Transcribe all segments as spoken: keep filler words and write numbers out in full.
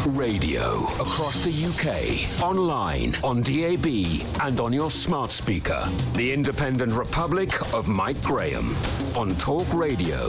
Radio. Across the U K, online, on D A B, and on your smart speaker. The Independent Republic of Mike Graham on Talk Radio.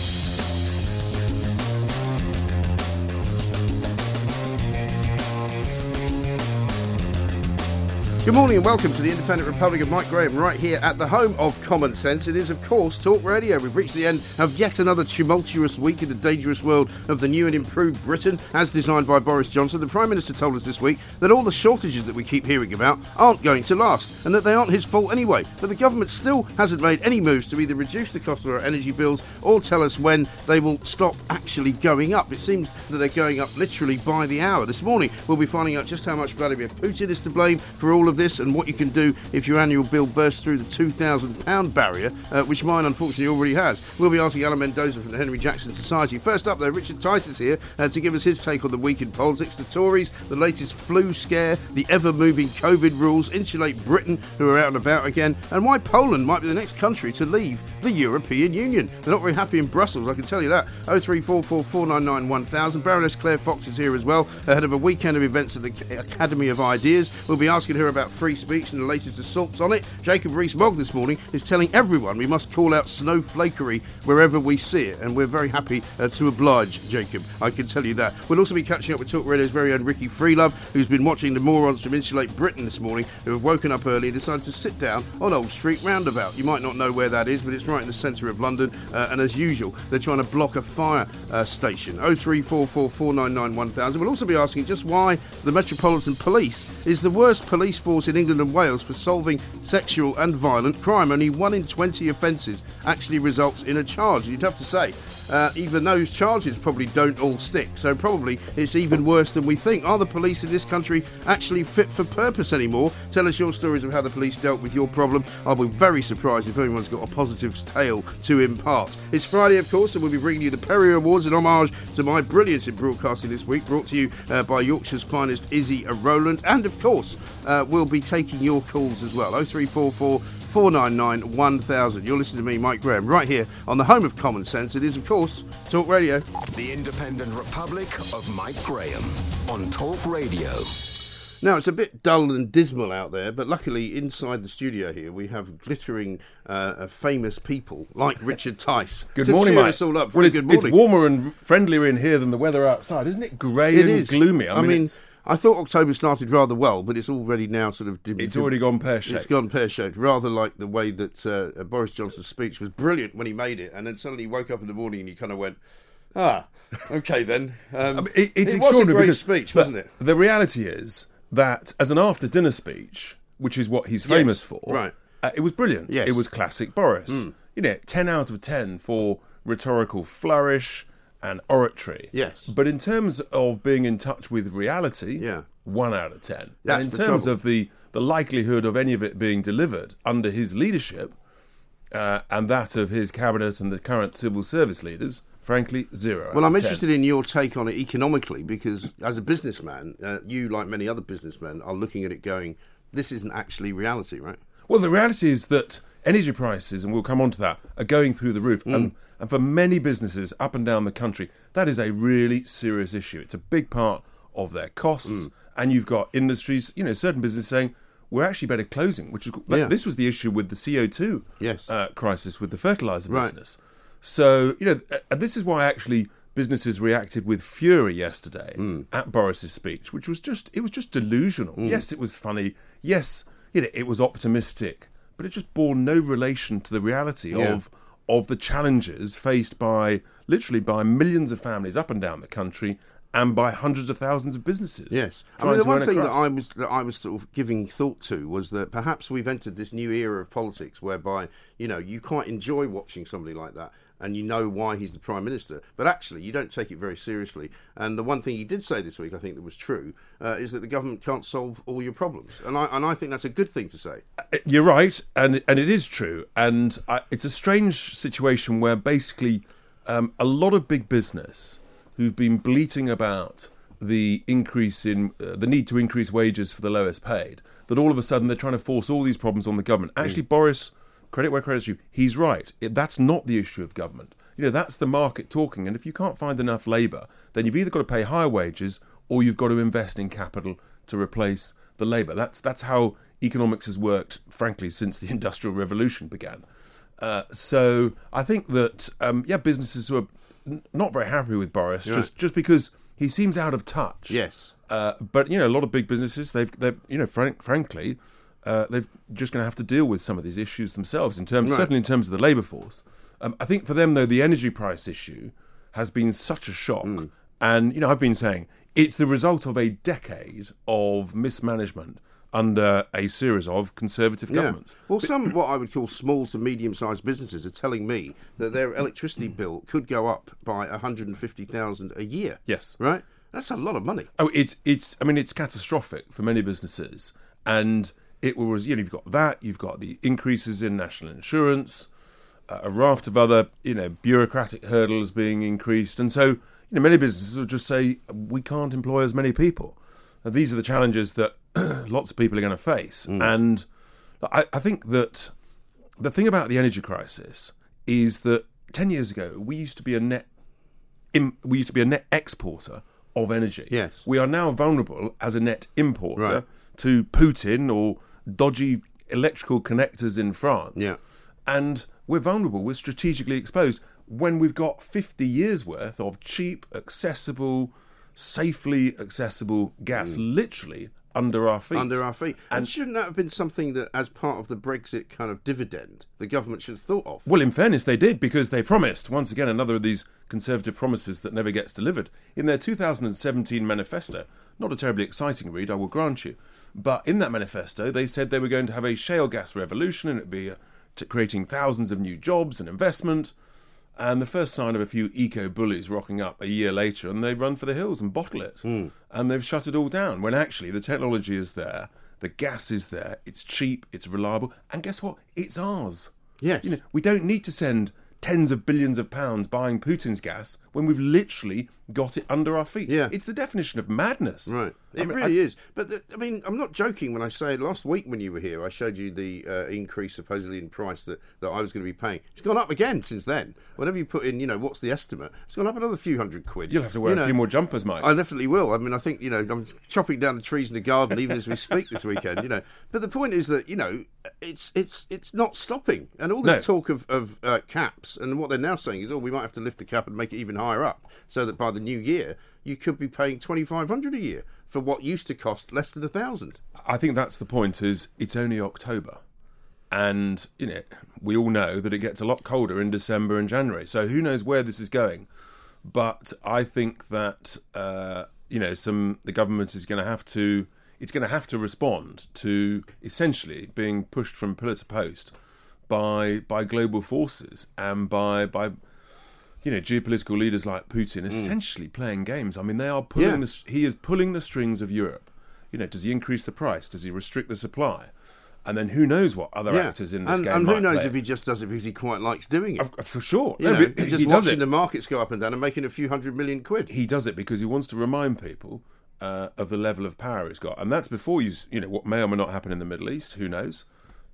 Good morning and welcome to the Independent Republic of Mike Graham, right here at the home of common sense. It is, of course, Talk Radio. We've reached the end of yet another tumultuous week in the dangerous world of the new and improved Britain, as designed by Boris Johnson. The Prime Minister told us this week that all the shortages that we keep hearing about aren't going to last, and that they aren't his fault anyway. But the government still hasn't made any moves to either reduce the cost of our energy bills or tell us when they will stop actually going up. It seems that they're going up literally by the hour. This morning, we'll be finding out just how much Vladimir Putin is to blame for all of this and what you can do if your annual bill bursts through the two thousand pound barrier, uh, which mine unfortunately already has. We'll be asking Alan Mendoza from the Henry Jackson Society. First up though, Richard Tice is here uh, to give us his take on the week in politics, the Tories, the latest flu scare, the ever-moving COVID rules, insulate Britain, who are out and about again, and why Poland might be the next country to leave the European Union. They're not very happy in Brussels, I can tell you that. oh three four four, four nine nine, one thousand. Baroness Claire Fox is here as well, ahead of a weekend of events at the Academy of Ideas. We'll be asking her about free speech and the latest assaults on it. Jacob Rees-Mogg this morning is telling everyone we must call out snowflakery wherever we see it, and we're very happy uh, to oblige Jacob, I can tell you that. We'll also be catching up with Talk Radio's very own Ricky Freelove, who's been watching the morons from Insulate Britain this morning, who have woken up early and decided to sit down on Old Street Roundabout. You might not know where that is, but it's right in the centre of London, uh, and as usual, they're trying to block a fire uh, station. oh three four four, four nine nine, one thousand. We'll also be asking just why the Metropolitan Police is the worst police force in England and Wales for solving sexual and violent crime. Only one in twenty offences actually results in a charge. You'd have to say, uh, even those charges probably don't all stick, so probably it's even worse than we think. Are the police in this country actually fit for purpose anymore? Tell us your stories of how the police dealt with your problem. I'll be very surprised if anyone's got a positive tale to impart. It's Friday, of course, and we'll be bringing you the Perrier Awards in homage to my brilliance in broadcasting this week, brought to you uh, by Yorkshire's finest Izzy Rowland, and of course uh, we'll be taking your calls as well. oh three four four, four nine nine, one thousand. You're listening to me, Mike Graham, right here on the home of common sense. It is, of course, Talk Radio. The Independent Republic of Mike Graham on Talk Radio. Now, it's a bit dull and dismal out there, but luckily inside the studio here we have glittering, uh, famous people like Richard Tice. Good to morning, cheer mate. us all up. Well, it's, good morning. it's warmer and friendlier in here than the weather outside, isn't it? Grey It and is. gloomy. I, I mean, mean, it's, I thought October started rather well, but it's already now sort of... Dim, it's dim, already gone pear-shaped. It's gone pear-shaped, rather like the way that uh, Boris Johnson's speech was brilliant when he made it, and then suddenly he woke up in the morning and he kind of went, ah, okay then. Um, I mean, it, it's it was a great because, speech, wasn't it? The reality is that as an after-dinner speech, which is what he's famous Yes, for, right. uh, it was brilliant. Yes. It was classic Boris. Mm. You know, ten out of ten for rhetorical flourish and oratory. Yes. But in terms of being in touch with reality, Yeah. one out of ten. That's and in the terms trouble. of the, the likelihood of any of it being delivered under his leadership uh, and that of his cabinet and the current civil service leaders, frankly, zero. Well, out I'm of interested ten. in your take on it economically, because as a businessman, uh, you, like many other businessmen, are looking at it going, this isn't actually reality, right? Well, the reality is that energy prices, and we'll come on to that, are going through the roof. Mm. And, and for many businesses up and down the country, that is a really serious issue. It's a big part of their costs. Mm. And you've got industries, you know, certain businesses saying, we're actually better closing, which is, Yeah. this was the issue with the C O two Yes. uh, crisis with the fertiliser Right. business. So, you know, and this is why actually businesses reacted with fury yesterday Mm. at Boris's speech, which was just, it was just delusional. Mm. Yes, it was funny. Yes, you know, it was optimistic, but it just bore no relation to the reality Yeah. of of the challenges faced by, literally by millions of families up and down the country and by hundreds of thousands of businesses. Yes. I trying mean, the to one earn a thing that crust. I was that I was sort of giving thought to was that perhaps we've entered this new era of politics whereby, you know, you quite enjoy watching somebody like that and you know why he's the Prime Minister, but actually you don't take it very seriously. And the one thing he did say this week, I think that was true, uh, is that the government can't solve all your problems. And I and I think that's a good thing to say. You're right, and and it is true. And I, it's a strange situation where basically um, a lot of big business who've been bleating about the increase in uh, the need to increase wages for the lowest paid, that all of a sudden they're trying to force all these problems on the government. Actually, mm. Boris, credit where credit's due, he's right. It, that's not the issue of government. You You know, that's the market talking. And if you can't find enough labour, then you've either got to pay higher wages or you've got to invest in capital to replace the labour. That's that's how economics has worked, frankly, since the Industrial Revolution began. Uh, so I think that, um, yeah, businesses were n- not very happy with Boris, Right. just just because he seems out of touch. Yes. Uh, but, you know, a lot of big businesses, they've, they've you know, frank, frankly, uh, they're just going to have to deal with some of these issues themselves, in terms, Right. certainly in terms of the labour force. Um, I think for them, though, the energy price issue has been such a shock. Mm. And, you know, I've been saying it's the result of a decade of mismanagement under a series of Conservative governments. Well, some what I would call small to medium-sized businesses are telling me that their electricity bill could go up by one hundred fifty thousand dollars a year. Yes. Right? That's a lot of money. Oh, it's it's. I mean, it's catastrophic for many businesses, and it was. You know, you've got that. You've got the increases in national insurance, uh, a raft of other, you know, bureaucratic hurdles being increased, and so, you know, many businesses will just say we can't employ as many people. Now, these are the challenges that lots of people are going to face, Mm. and I, I think that the thing about the energy crisis is that ten years ago we used to be a net, im, we used to be a net exporter of energy. Yes. We are now vulnerable as a net importer Right. to Putin or dodgy electrical connectors in France. Yeah. And we're vulnerable, we're strategically exposed when we've got fifty years worth of cheap, accessible, safely accessible gas literally under our feet. Under our feet. And, And- shouldn't that have been something that, as part of the Brexit kind of dividend, the government should have thought of? Well, in fairness, they did, because they promised, once again, another of these Conservative promises that never gets delivered. In their two thousand seventeen manifesto, not a terribly exciting read, I will grant you, but in that manifesto, they said they were going to have a shale gas revolution, and it would be uh, t- creating thousands of new jobs and investment. And the first sign of a few eco-bullies rocking up a year later, and they run for the hills and bottle it. Mm. And they've shut it all down, when actually the technology is there, the gas is there, it's cheap, it's reliable, and guess what? It's ours. Yes. You know, we don't need to send tens of billions of pounds buying Putin's gas when we've literally got it under our feet. Yeah. It's the definition of madness. Right. It I mean, really I- is. But, the, I mean, I'm not joking when I say last week when you were here, I showed you the uh, increase supposedly in price that, that I was going to be paying. It's gone up again since then. Whenever you put in, you know, what's the estimate, it's gone up another few hundred quid. You'll have to wear You a know, few more jumpers, Mike. I definitely will. I mean, I think, you know, I'm chopping down the trees in the garden even as we speak this weekend, you know. But the point is that, you know, it's it's it's not stopping. And all this No. talk of, of uh, caps, and what they're now saying is, oh, we might have to lift the cap and make it even higher up, so that by the new year, you could be paying twenty-five hundred a year for what used to cost less than a thousand. I think that's the point, is it's only October. And, you know, we all know that it gets a lot colder in December and January. So who knows where this is going. But I think that, uh, you know, some the government is going to have to, it's going to have to respond to essentially being pushed from pillar to post by by global forces and by by you know, geopolitical leaders like Putin essentially playing games. I mean, they are pulling Yeah. the, he is pulling the strings of Europe. You know, does he increase the price? Does he restrict the supply? And then who knows what other actors in this and, game and might who knows play. if he just does it because he quite likes doing it. Of- For sure. You No, know, but just he does watching it. the markets go up and down and making a few hundred million quid. He does it because he wants to remind people uh, of the level of power he's got, and that's before you, you know, what may or may not happen in the Middle East. Who knows?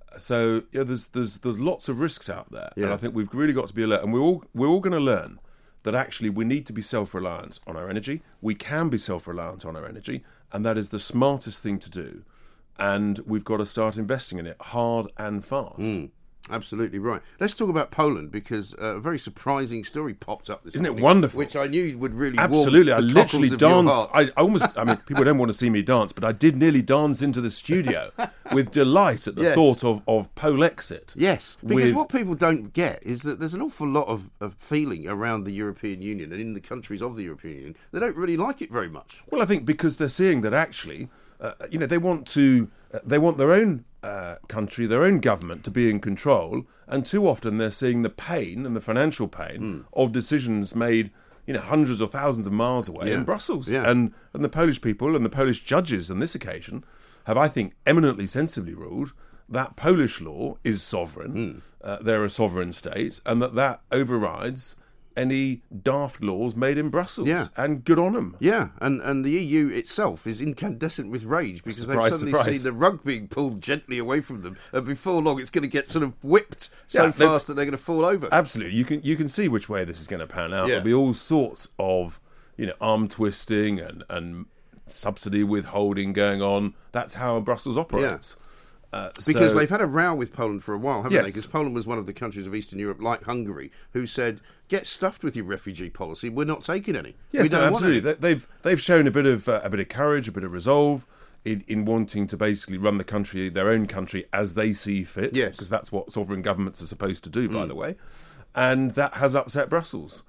So yeah, there's there's there's lots of risks out there, and Yeah. I think we've really got to be alert. And we're all we're all going to learn that actually we need to be self-reliant on our energy. We can be self-reliant on our energy, and that is the smartest thing to do. And we've got to start investing in it hard and fast. Mm, absolutely right. Let's talk about Poland, because uh, a very surprising story popped up this Isn't it morning, wonderful? which I knew would really Absolutely, I warm the literally cockles of your danced. heart. I, I almost, I mean, people don't want to see me dance, but I did nearly dance into the studio with delight at the Yes. thought of, of Polexit. Yes, because with- what people don't get is that there's an awful lot of, of feeling around the European Union and in the countries of the European Union. They don't really like it very much. Well, I think because they're seeing that actually, uh, you know, they want to, uh, they want their own uh, country, their own government to be in control, and too often they're seeing the pain and the financial pain Mm. of decisions made, you know, hundreds or thousands of miles away Yeah. in Brussels. Yeah. And and the Polish people and the Polish judges on this occasion have, I think, eminently sensibly ruled that Polish law is sovereign. Mm. Uh, they're a sovereign state, and that that overrides any daft laws made in Brussels. Yeah. And good on them. Yeah, and, and the E U itself is incandescent with rage because Surprise, they've suddenly surprise. seen the rug being pulled gently away from them, and before long it's going to get sort of whipped so Yeah, they- fast that they're going to fall over. Absolutely. You can you can see which way this is going to pan out. Yeah. There'll be all sorts of, you know, arm twisting and, and subsidy withholding going on. That's how Brussels operates. Uh, Because so- they've had a row with Poland for a while, haven't they? Yes. Because Poland was one of the countries of Eastern Europe, like Hungary, who said, get stuffed with your refugee policy, we're not taking any. Yes, we no, don't want absolutely. any. They- They've they've shown a bit of uh, a bit of courage, a bit of resolve in, in wanting to basically run the country, their own country, as they see fit. Yes. Because that's what sovereign governments are supposed to do, by the way, and that has upset Brussels.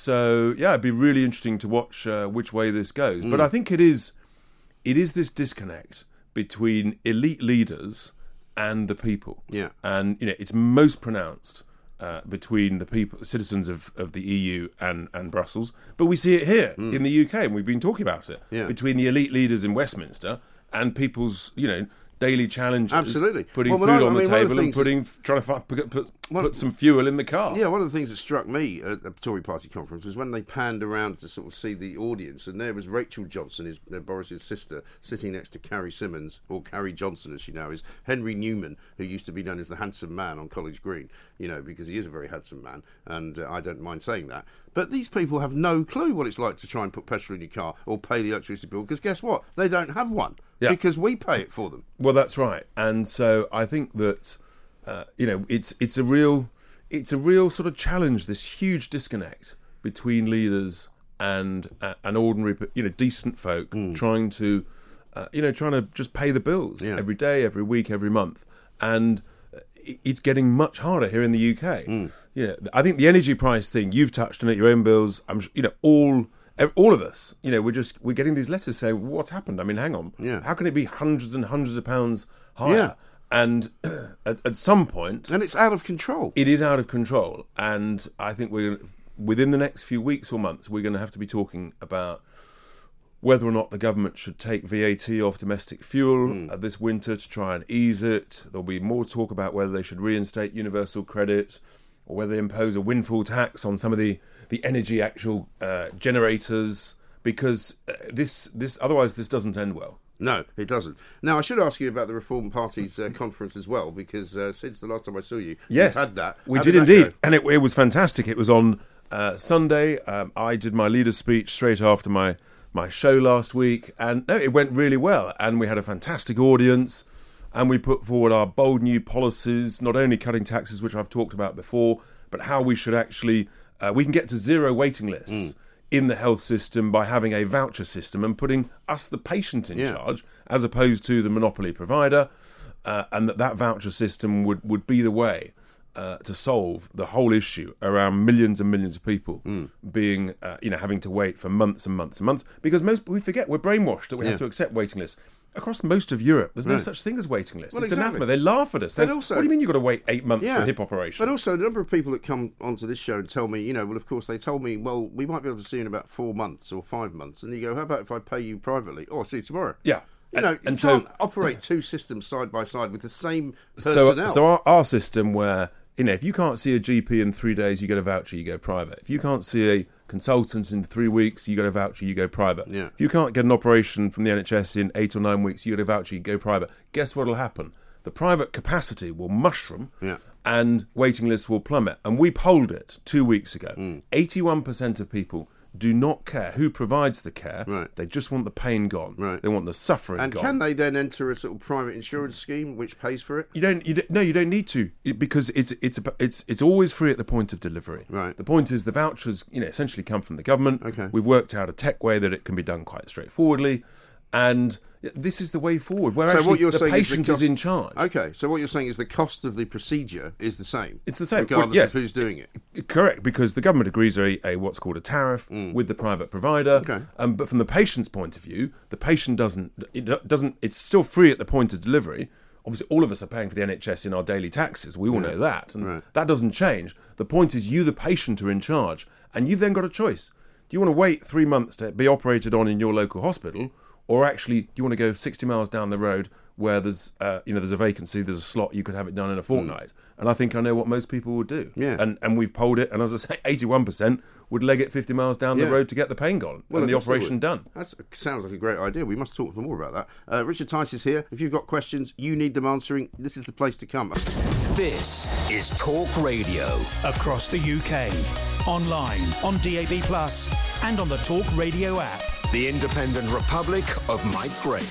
So yeah, it'd be really interesting to watch uh, which way this goes. But I think it is it is this disconnect between elite leaders and the people. Yeah. And you know, it's most pronounced uh, between the people, citizens of, of the E U and, and Brussels. But we see it here in the U K, and we've been talking about it. Yeah. Between the elite leaders in Westminster and people's, you know, daily challenges. Absolutely. Putting Well, when food I- on I the mean, one of the table and things- putting, trying to find, put, put, Well- put some fuel in the car. Yeah, one of the things that struck me at the Tory party conference was when they panned around to sort of see the audience, and there was Rachel Johnson, his, uh, Boris's sister, sitting next to Carrie Simmons, or Carrie Johnson as she now is, Henry Newman, who used to be known as the handsome man on College Green, you know, because he is a very handsome man, and uh, I don't mind saying that. But these people have no clue what it's like to try and put petrol in your car or pay the electricity bill, because guess what? They don't have one, Yeah. because we pay it for them. Well, that's right, and so I think that uh, you know it's it's a real it's a real sort of challenge. This huge disconnect between leaders and uh, and ordinary, you know, decent folk trying to uh, you know trying to just pay the bills Yeah. every day, every week, every month, and it- it's getting much harder here in the U K. You know, I think the energy price thing, you've touched on it, your own bills. I'm s- you know all. All of us, you know, we're just we're getting these letters saying, "What's happened?" I mean, hang on, Yeah. how can it be hundreds and hundreds of pounds higher? Yeah. And at, at some point, And it's out of control. it is out of control. And I think we're within the next few weeks or months, we're going to have to be talking about whether or not the government should take V A T off domestic fuel Hmm. uh, this winter to try and ease it. There'll be more talk about whether they should reinstate universal credit, or whether they impose a windfall tax on some of the, the energy actual uh, generators, because uh, this this otherwise this doesn't end well. No, it doesn't. Now, I should ask you about the Reform Party's uh, conference as well, because uh, since the last time I saw you, Yes, you've had that. we How did, that indeed, go? and it, it was fantastic. It was on uh, Sunday. Um, I did my leader's speech straight after my, my show last week, and no, it went really well. And we had a fantastic audience, and we put forward our bold new policies, not only cutting taxes, which I've talked about before, but how we should actually uh, we can get to zero waiting lists. Mm. In the health system by having a voucher system and putting us, the patient, in Yeah. charge, as opposed to the monopoly provider, uh, and that that voucher system would, would be the way uh, to solve the whole issue around millions and millions of people Mm. being, uh, you know, having to wait for months and months and months. Because most we forget we're brainwashed that we Yeah. have to accept waiting lists. Across most of Europe, there's no Right. such thing as waiting lists. Well, it's exactly. anathema. They laugh at us. But They- also- what do you mean you've got to wait eight months for a hip operation? But also, a number of people that come onto this show and tell me, you know, well, of course, they told me, well, we might be able to see you in about four months or five months. And you go, how about if I pay you privately? Oh, I'll see you tomorrow. Yeah. You know, And- you and so- can't operate two systems side by side with the same So, personnel. so our, our system where, you know, if you can't see a G P in three days, you get a voucher, you go private. If you can't see a consultant in three weeks, you get a voucher, you go private. Yeah. If you can't get an operation from the N H S in eight or nine weeks, you get a voucher, you go private. Guess what will happen? The private capacity will mushroom Yeah. and waiting lists will plummet. And we polled it two weeks ago. Mm. eighty-one percent of people do not care who provides the care. Right. They just want the pain gone. Right. They want the suffering and gone. can they then enter a sort of private insurance scheme which pays for it? You don't. You don't, no, you don't need to, It- because it's it's ab- it's it's always free at the point of delivery. Right. The point is the vouchers, you know, essentially come from the government. Okay. We've worked out a tech way that it can be done quite straightforwardly, and this is the way forward. Where So actually what you're the saying is the patient cost- is in charge. Okay, so what you're saying is the cost of the procedure is the same. It's the same. regardless Well, yes. of who's doing it. Correct, because the government agrees a, a what's called a tariff with the private provider. Mm. Okay. Um, but from the patient's point of view, the patient doesn't. It do- doesn't. It's still free at the point of delivery. Obviously, all of us are paying for the N H S in our daily taxes. We all know that, and Right. that doesn't change. The point is, you, the patient, are in charge, and you've then got a choice. Do you want to wait three months to be operated on in your local hospital, or actually, do you want to go sixty miles down the road where there's, uh, you know, there's a vacancy, there's a slot, you could have it done in a fortnight. Mm. And I think I know what most people would do. Yeah. And and we've polled it, and as I say, eighty-one percent would leg it fifty miles down yeah. the road to get the pain gone well, and the operation done. That sounds like a great idea. We must talk more about that. Uh, Richard Tice is here. If you've got questions, you need them answering, this is the place to come. This is Talk Radio. Across the U K, online, on D A B plus, and on the Talk Radio app. The Independent Republic of Mike Graham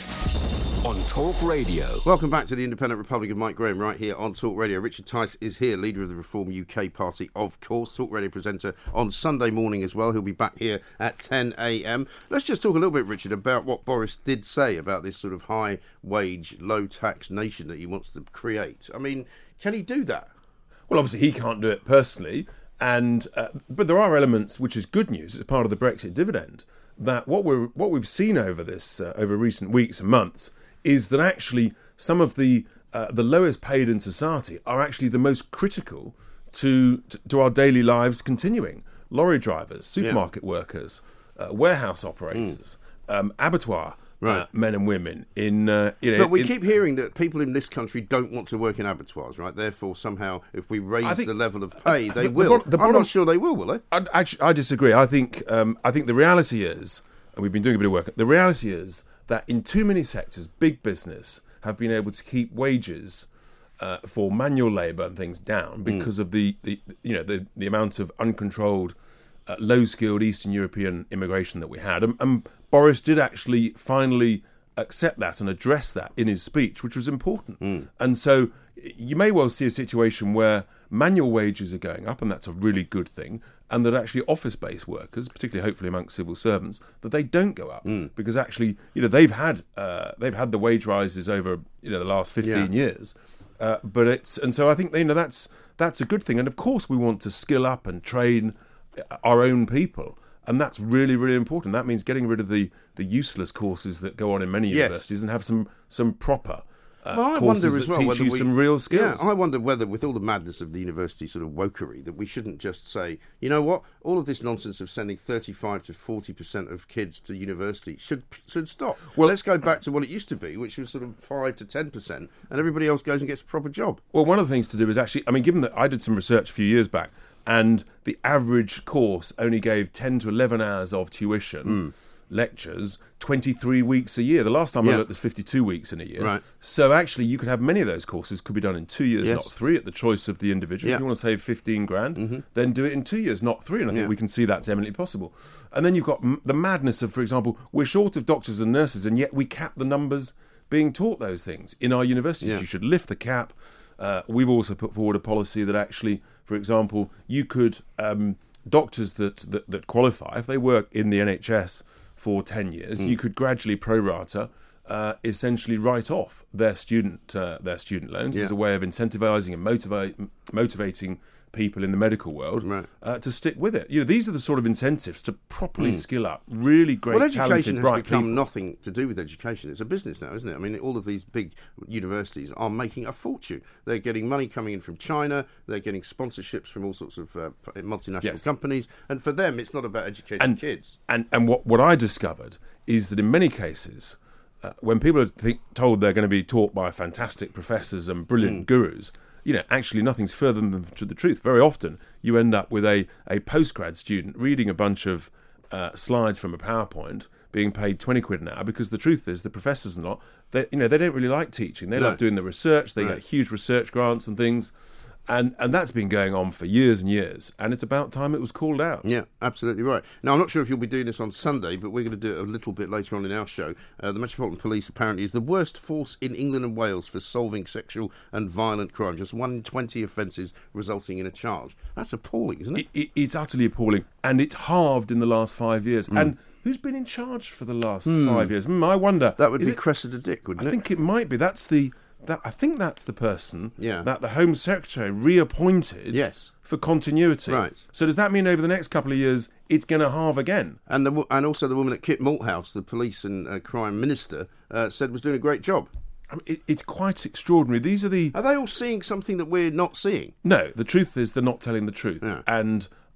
on Talk Radio. Welcome back to the Independent Republic of Mike Graham right here on Talk Radio. Richard Tice is here, leader of the Reform U K party, of course, Talk Radio presenter on Sunday morning as well. He'll be back here at ten a.m. Let's just talk a little bit, Richard, about what Boris did say about this sort of high-wage, low-tax nation that he wants to create. I mean, can he do that? Well, obviously he can't do it personally, and uh, but there are elements which is good news. It's part of the Brexit dividend. That what we're what we've seen over this uh, over recent weeks and months is that actually some of the uh, the lowest paid in society are actually the most critical to to, to our daily lives continuing. Lorry drivers, supermarket yeah. workers, uh, warehouse operators, mm. um, abattoir right. uh, men and women. In uh, you know, but we in, keep hearing that people in this country don't want to work in abattoirs, right? Therefore, somehow, if we raise think, the level of pay, they the, will. The, the I'm not sure they will, will they? I, actually, I disagree. I think um, I think the reality is, and we've been doing a bit of work. The reality is that in too many sectors, big business have been able to keep wages uh, for manual labour and things down because mm. of the, the you know the, the amount of uncontrolled, uh, low-skilled Eastern European immigration that we had. And, and Boris did actually finally accept that and address that in his speech, which was important. Mm. And so you may well see a situation where manual wages are going up, and that's a really good thing, and that actually office-based workers, particularly hopefully amongst civil servants, that they don't go up mm. because actually, you know, they've had uh, they've had the wage rises over you know the last fifteen yeah. years, uh, but it's and so I think you know that's that's a good thing, and of course we want to skill up and train our own people. And that's really, really important. That means getting rid of the, the useless courses that go on in many yes. universities and have some some proper uh, well, I courses wonder as that well teach whether you we, some real skills. Yeah, I wonder whether, with all the madness of the university sort of wokery, that we shouldn't just say, you know what, all of this nonsense of sending thirty-five to forty percent of kids to university should should stop. Well, let's go back to what it used to be, which was sort of five to ten percent, and everybody else goes and gets a proper job. Well, one of the things to do is actually, I mean, given that I did some research a few years back, and the average course only gave ten to eleven hours of tuition, mm. lectures, twenty-three weeks a year. The last time yeah. I looked, there's fifty-two weeks in a year. Right. So actually, you could have many of those courses could be done in two years, yes. not three, at the choice of the individual. Yeah. If you want to save fifteen grand, mm-hmm. then do it in two years, not three. And I think yeah. we can see that's eminently possible. And then you've got m- the madness of, for example, we're short of doctors and nurses, and yet we cap the numbers being taught those things in our universities. Yeah. You should lift the cap. Uh, we've also put forward a policy that actually, for example, you could um, doctors that, that that qualify, if they work in the N H S for ten years, mm. you could gradually pro rata uh, essentially write off their student uh, their student loans yeah. as a way of incentivising and motivate, motivating people in the medical world right. uh, to stick with it. You know, these are the sort of incentives to properly mm. skill up really great, well, talented, education has bright become people. Nothing to do with education. It's a business now, isn't it? I mean, all of these big universities are making a fortune. They're getting money coming in from China. They're getting sponsorships from all sorts of uh, multinational yes. companies. And for them, it's not about educating and, kids. And and what, what I discovered is that in many cases, uh, when people are think, told they're going to be taught by fantastic professors and brilliant mm. gurus, you know, actually nothing's further than to the truth. Very often you end up with a, a postgrad student reading a bunch of uh, slides from a PowerPoint being paid twenty quid an hour, because the truth is the professors and lot, they, you know, they don't really like teaching. They no. love doing the research. They right. get huge research grants and things. And and that's been going on for years and years, and it's about time it was called out. Yeah, absolutely right. Now, I'm not sure if you'll be doing this on Sunday, but we're going to do it a little bit later on in our show. Uh, the Metropolitan Police apparently is the worst force in England and Wales for solving sexual and violent crime. Just one in twenty offences resulting in a charge. That's appalling, isn't it? it, it it's utterly appalling, and it's halved in the last five years. Mm. And who's been in charge for the last mm. five years? Mm, I wonder. That would is be it, Cressida Dick, wouldn't I it? I think it might be. That's the... That, I think that's the person yeah. that the Home Secretary reappointed yes. for continuity. Right. So does that mean over the next couple of years it's going to halve again? And the, and also the woman at Kit Malthouse, the police and uh, crime minister, uh, said was doing a great job. I mean, it, it's quite extraordinary. These are the... Are they all seeing something that we're not seeing? No, the truth is they're not telling the truth. Yeah. And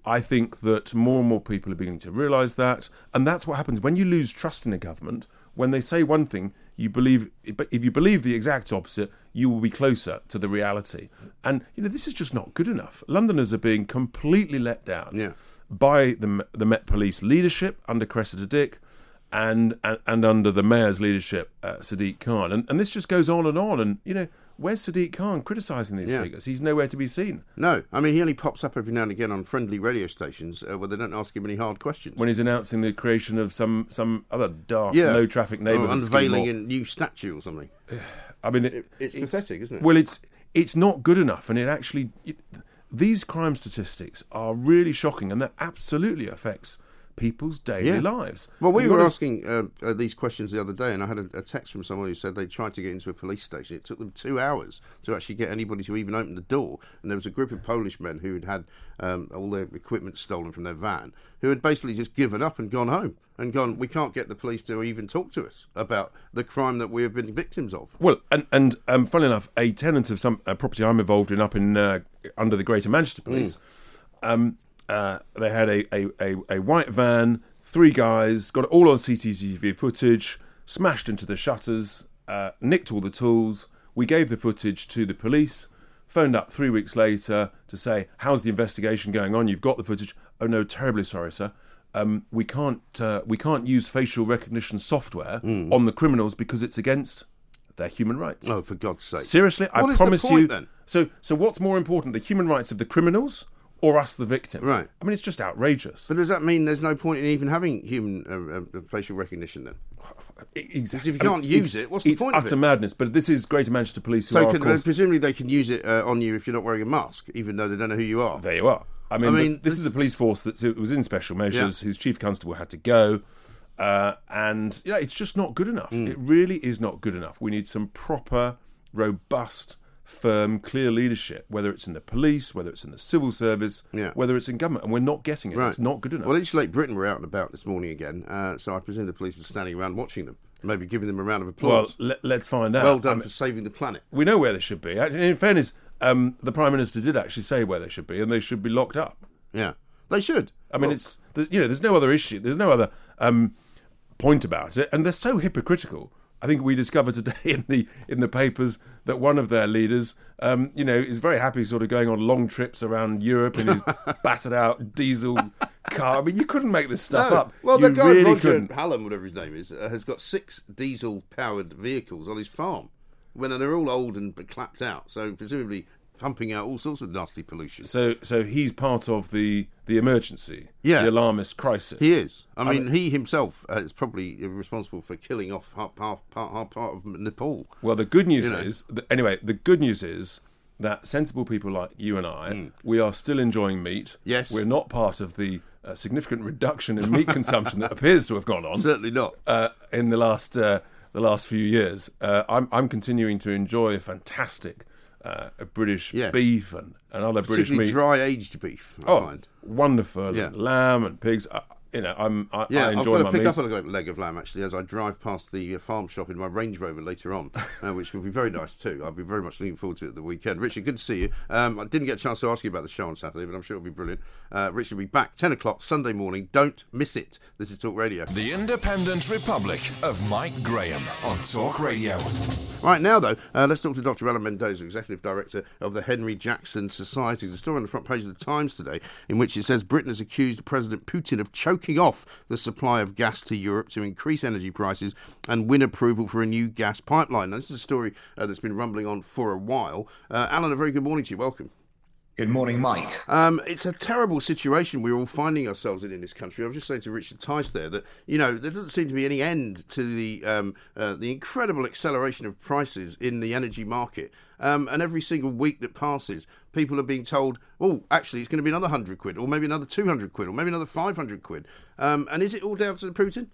I think that more and more people are beginning to realise that, and that's what happens when you lose trust in a government. When they say one thing, you believe, but if you believe the exact opposite, you will be closer to the reality. And you know, this is just not good enough. Londoners are being completely let down yeah. by the the Met Police leadership under Cressida Dick, and and, and under the Mayor's leadership, uh, Sadiq Khan. And and this just goes on and on. And you know, where's Sadiq Khan criticising these yeah. figures? He's nowhere to be seen. No, I mean, he only pops up every now and again on friendly radio stations uh, where they don't ask him any hard questions. When he's announcing the creation of some, some other dark, yeah. low-traffic neighbourhood. Or unveiling a new statue or something. I mean, it, it, it's, it's pathetic, isn't it? Well, it's it's not good enough, and it actually... It, these crime statistics are really shocking, and that absolutely affects people's daily yeah. lives. Well, we You've were got to- asking uh, uh, these questions the other day, and I had a, a text from someone who said they tried to get into a police station. It took them two hours to actually get anybody to even open the door. And there was a group of Polish men who had had um, all their equipment stolen from their van, who had basically just given up and gone home and gone, we can't get the police to even talk to us about the crime that we have been victims of. Well, and, and um, funnily enough, a tenant of some uh, property I'm involved in up in uh, under the Greater Manchester Police, mm. um, uh, they had a, a, a, a white van, three guys, got it all on C C T V footage, smashed into the shutters, uh, nicked all the tools. We gave the footage to the police, phoned up three weeks later to say, how's the investigation going on? You've got the footage. Oh no, terribly sorry, sir. Um, we can't uh, we can't use facial recognition software mm. on the criminals because it's against their human rights. Oh, for God's sake! Seriously, what I is promise the point, you. Then? So, so what's more important, the human rights of the criminals or us, the victim? Right. I mean, it's just outrageous. But does that mean there's no point in even having human uh, uh, facial recognition then? Exactly. If you can't I mean, use it, what's the point of it? It's utter madness. But this is Greater Manchester Police. Who so are, can, of course, presumably they can use it uh, on you if you're not wearing a mask, even though they don't know who you are. There you are. I mean, I mean the, this is a police force that it was in special measures, yeah. whose chief constable had to go, uh, and you know, it's just not good enough. Mm. It really is not good enough. We need some proper, robust, firm, clear leadership, whether it's in the police, whether it's in the civil service, yeah. whether it's in government, and we're not getting it. Right. It's not good enough. Well, Legislate Britain were out and about this morning again, uh, so I presume the police were standing around watching them, maybe giving them a round of applause. Well, let, let's find out. Well done I mean, for saving the planet. We know where they should be. In fairness, um, the Prime Minister did actually say where they should be, and they should be locked up. Yeah, they should. I mean, well, it's there's, you know, there's no other issue, there's no other um, point about it, and they're so hypocritical. I think we discovered today in the in the papers that one of their leaders, um, you know, is very happy, sort of going on long trips around Europe in his battered out diesel car. I mean, you couldn't make this stuff no. up. Well, you the guy really Roger couldn't. Hallam, whatever his name is, uh, has got six diesel powered vehicles on his farm. When they're all old and clapped out, so presumably pumping out all sorts of nasty pollution. So, so he's part of the the emergency, yeah. the alarmist crisis. He is. I, I mean, mean, he himself uh, is probably responsible for killing off half, half, part, half part of Nepal. Well, the good news you know. is, that, anyway, the good news is that sensible people like you and I, mm. we are still enjoying meat. Yes. We're not part of the uh, significant reduction in meat consumption that appears to have gone on. Certainly not. Uh, in the last uh, the last few years. Uh, I'm, I'm continuing to enjoy fantastic uh, British yes. beef and, and other British meat. Dry aged beef, I oh, find. Wonderful. Yeah. Lamb and pigs. Uh, you know, I'm, I, yeah, I enjoy I've got my to pick meat. up a leg of lamb, actually, as I drive past the uh, farm shop in my Range Rover later on, uh, which will be very nice too. I'll be very much looking forward to it at the weekend. Richard, good to see you. Um, I didn't get a chance to ask you about the show on Saturday, but I'm sure it'll be brilliant. Uh, Richard will be back ten o'clock Sunday morning. Don't miss it. This is Talk Radio. The Independent Republic of Mike Graham on Talk Radio. Right now, though, uh, let's talk to Doctor Alan Mendoza, Executive Director of the Henry Jackson Society. There's a story on the front page of the Times today in which it says Britain has accused President Putin of choking off the supply of gas to Europe to increase energy prices and win approval for a new gas pipeline. Now, this is a story uh, that's been rumbling on for a while. Uh, Alan, a very good morning to you. Welcome. Good morning, Mike. Um, it's a terrible situation we're all finding ourselves in in this country. I was just saying to Richard Tice there that, you know, there doesn't seem to be any end to the um, uh, the incredible acceleration of prices in the energy market. Um, and every single week that passes, people are being told, oh, actually, it's going to be another one hundred quid, or maybe another two hundred quid, or maybe another five hundred quid. Um, and is it all down to Putin?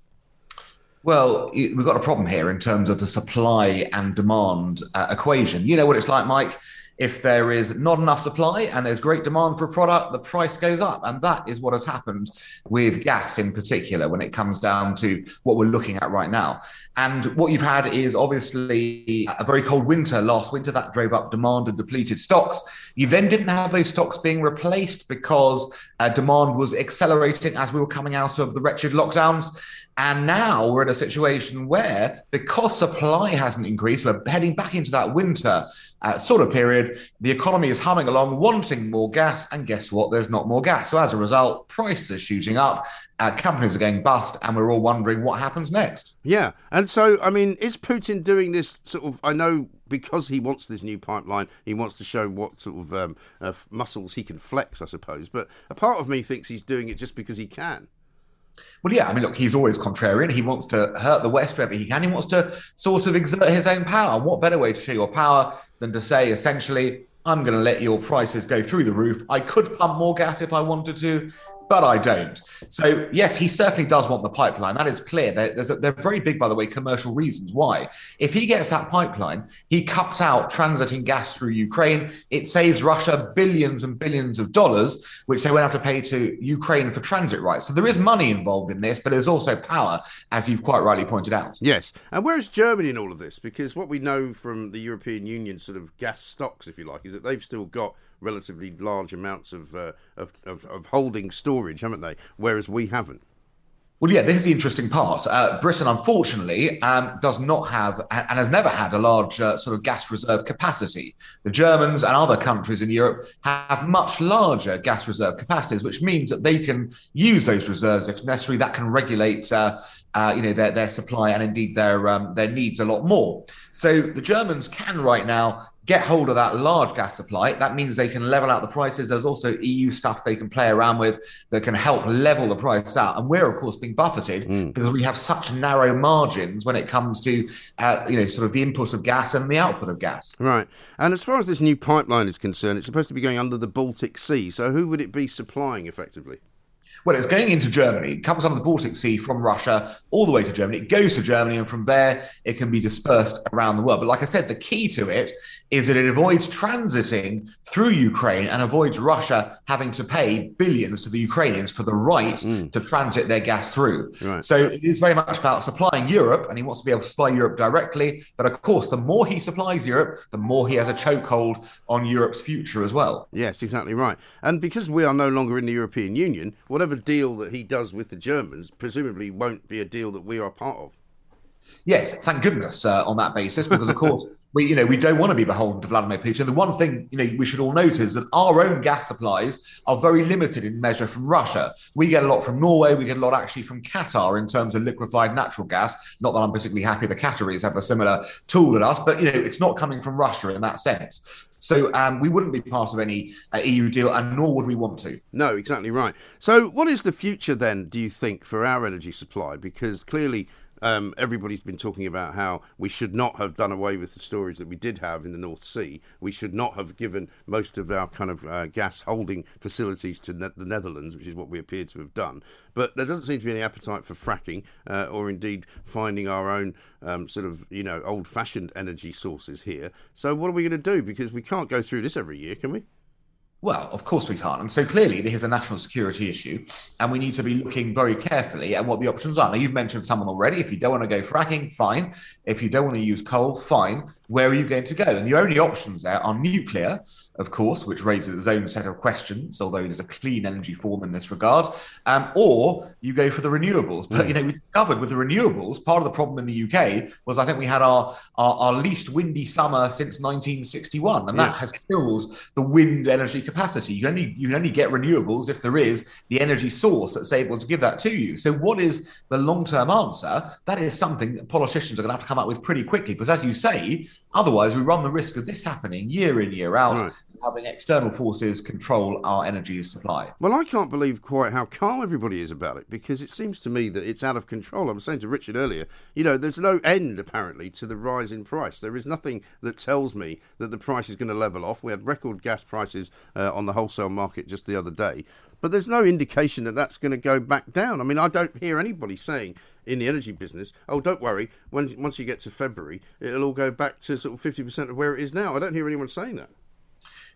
Well, we've got a problem here in terms of the supply and demand uh, equation. You know what it's like, Mike? If there is not enough supply and there's great demand for a product, the price goes up. And that is what has happened with gas in particular when it comes down to what we're looking at right now. And what you've had is obviously a very cold winter last winter that drove up demand and depleted stocks. You then didn't have those stocks being replaced because uh, demand was accelerating as we were coming out of the wretched lockdowns. And now we're in a situation where, because supply hasn't increased, we're heading back into that winter uh, sort of period. The economy is humming along, wanting more gas. And guess what? There's not more gas. So as a result, prices are shooting up. Uh, companies are going bust, and we're all wondering what happens next. Yeah. And so, I mean, is Putin doing this sort of, I know because he wants this new pipeline, he wants to show what sort of um, uh, muscles he can flex, I suppose. But a part of me thinks he's doing it just because he can. Well, yeah, I mean, look, he's always contrarian. He wants to hurt the West wherever he can. He wants to sort of exert his own power. And what better way to show your power than to say, essentially, I'm going to let your prices go through the roof. I could pump more gas if I wanted to, but I don't. So, yes, he certainly does want the pipeline. That is clear. They're, there's a, they're very big, by the way, commercial reasons why. If he gets that pipeline, he cuts out transiting gas through Ukraine. It saves Russia billions and billions of dollars, which they won't have to pay to Ukraine for transit rights. So there is money involved in this, but there's also power, as you've quite rightly pointed out. Yes. And where is Germany in all of this? Because what we know from the European Union sort of gas stocks, if you like, is that they've still got relatively large amounts of, uh, of, of of holding storage, haven't they? Whereas we haven't. Well, yeah, this is the interesting part. Uh, Britain, unfortunately, um, does not have and has never had a large uh, sort of gas reserve capacity. The Germans and other countries in Europe have much larger gas reserve capacities, which means that they can use those reserves if necessary. That can regulate, uh, uh, you know, their their supply and indeed their um, their needs a lot more. So the Germans can right now get hold of that large gas supply. That means they can level out the prices. There's also E U stuff they can play around with that can help level the price out. And we're, of course, being buffeted mm. because we have such narrow margins when it comes to, uh, you know, sort of the input of gas and the output of gas. Right. And as far as this new pipeline is concerned, it's supposed to be going under the Baltic Sea. So who would it be supplying effectively? Well, it's going into Germany. It comes under the Baltic Sea from Russia all the way to Germany. It goes to Germany, and from there, it can be dispersed around the world. But like I said, the key to it is that it avoids transiting through Ukraine and avoids Russia having to pay billions to the Ukrainians for the right mm. to transit their gas through. Right. So it is very much about supplying Europe, and he wants to be able to supply Europe directly. But of course, the more he supplies Europe, the more he has a chokehold on Europe's future as well. Yes, exactly right. And because we are no longer in the European Union, whatever deal that he does with the Germans presumably won't be a deal that we are part of. Yes, thank goodness uh, on that basis, because of course we, you know, we don't want to be beholden to Vladimir Putin. The one thing, you know, we should all note is that our own gas supplies are very limited in measure from Russia. We get a lot from Norway. We get a lot actually from Qatar in terms of liquefied natural gas. Not that I'm particularly happy the Qataris have a similar tool at us, but you know, it's not coming from Russia in that sense. So um, we wouldn't be part of any uh, E U deal, and nor would we want to. No, exactly right. So what is the future then, do you think, for our energy supply? Because clearly um, everybody's been talking about how we should not have done away with the storage that we did have in the North Sea. We should not have given most of our kind of uh, gas holding facilities to ne- the Netherlands, which is what we appear to have done. But there doesn't seem to be any appetite for fracking uh, or indeed finding our own um, sort of, you know, old-fashioned energy sources here. So what are we going to do? Because we can't go through this every year, can we? Well, of course we can't. And so clearly this is a national security issue, and we need to be looking very carefully at what the options are. Now, you've mentioned someone already. If you don't want to go fracking, fine. If you don't want to use coal, fine. Where are you going to go? And the only options there are nuclear, of course, which raises its own set of questions, although there's a clean energy form in this regard, um, or you go for the renewables. But, you know, we discovered with the renewables, part of the problem in the U K was I think we had our, our, our least windy summer since nineteen sixty-one, and that yeah. has killed the wind energy capacity. You can only, you can only get renewables if there is the energy source that's able to give that to you. So what is the long-term answer? That is something that politicians are going to have to come up with pretty quickly, because as you say, otherwise we run the risk of this happening year in, year out. Right. Having external forces control our energy supply. Well, I can't believe quite how calm everybody is about it, because it seems to me that it's out of control. I was saying to Richard earlier, you know, there's no end, apparently, to the rise in price. There is nothing that tells me that the price is going to level off. We had record gas prices uh, on the wholesale market just the other day, but there's no indication that that's going to go back down. I mean, I don't hear anybody saying in the energy business, oh, don't worry, when, once you get to February, it'll all go back to sort of fifty percent of where it is now. I don't hear anyone saying that.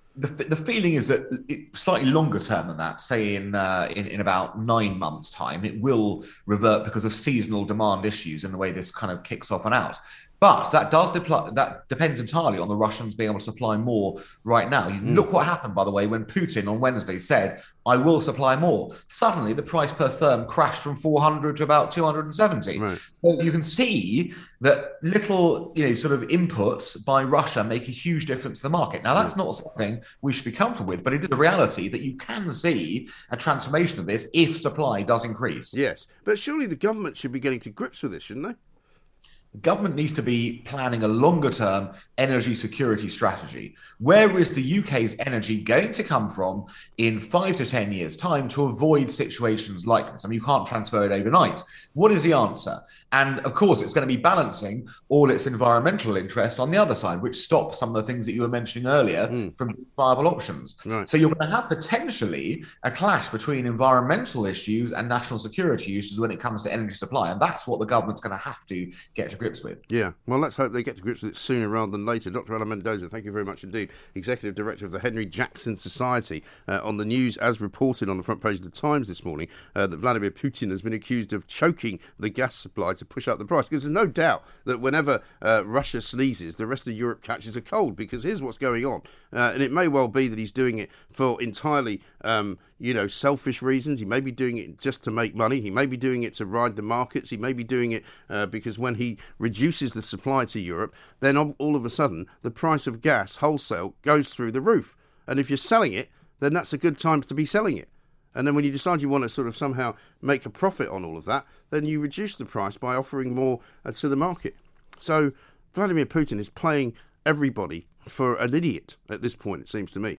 the, the feeling is that it, slightly longer term than that, say in, uh, in in about nine months' time, it will revert because of seasonal demand issues and the way this kind of kicks off and out. But that does depl- that depends entirely on the Russians being able to supply more right now. You mm. Look what happened, by the way, when Putin on Wednesday said, "I will supply more." Suddenly, the price per therm crashed from four hundred to about two hundred seventy. Right. So you can see that little, you know, sort of inputs by Russia make a huge difference to the market. Now, that's mm. not something we should be comfortable with, but it is a reality that you can see a transformation of this if supply does increase. Yes, but surely the government should be getting to grips with this, shouldn't they? The government needs to be planning a longer-term energy security strategy. Where is the U K's energy going to come from in five to ten years' time to avoid situations like this? I mean, you can't transfer it overnight. What is the answer? And of course, it's going to be balancing all its environmental interests on the other side, which stops some of the things that you were mentioning earlier mm. from viable options. Right. So you're going to have potentially a clash between environmental issues and national security issues when it comes to energy supply. And that's what the government's going to have to get to grips with. Yeah, well, let's hope they get to grips with it sooner rather than later. Doctor Alan Mendoza, thank you very much indeed. Executive Director of the Henry Jackson Society. Uh, on the news, as reported on the front page of the Times this morning, uh, that Vladimir Putin has been accused of choking the gas supply to push up the price. Because there's no doubt that whenever uh, Russia sneezes, the rest of Europe catches a cold. Because here's what's going on. Uh, and it may well be that he's doing it for entirely, um, you know, selfish reasons. He may be doing it just to make money. He may be doing it to ride the markets. He may be doing it uh, because when he reduces the supply to Europe, then all of a sudden the price of gas wholesale goes through the roof. And if you're selling it, then that's a good time to be selling it. And then when you decide you want to sort of somehow make a profit on all of that, then you reduce the price by offering more uh, to the market. So Vladimir Putin is playing everybody for an idiot at this point, it seems to me.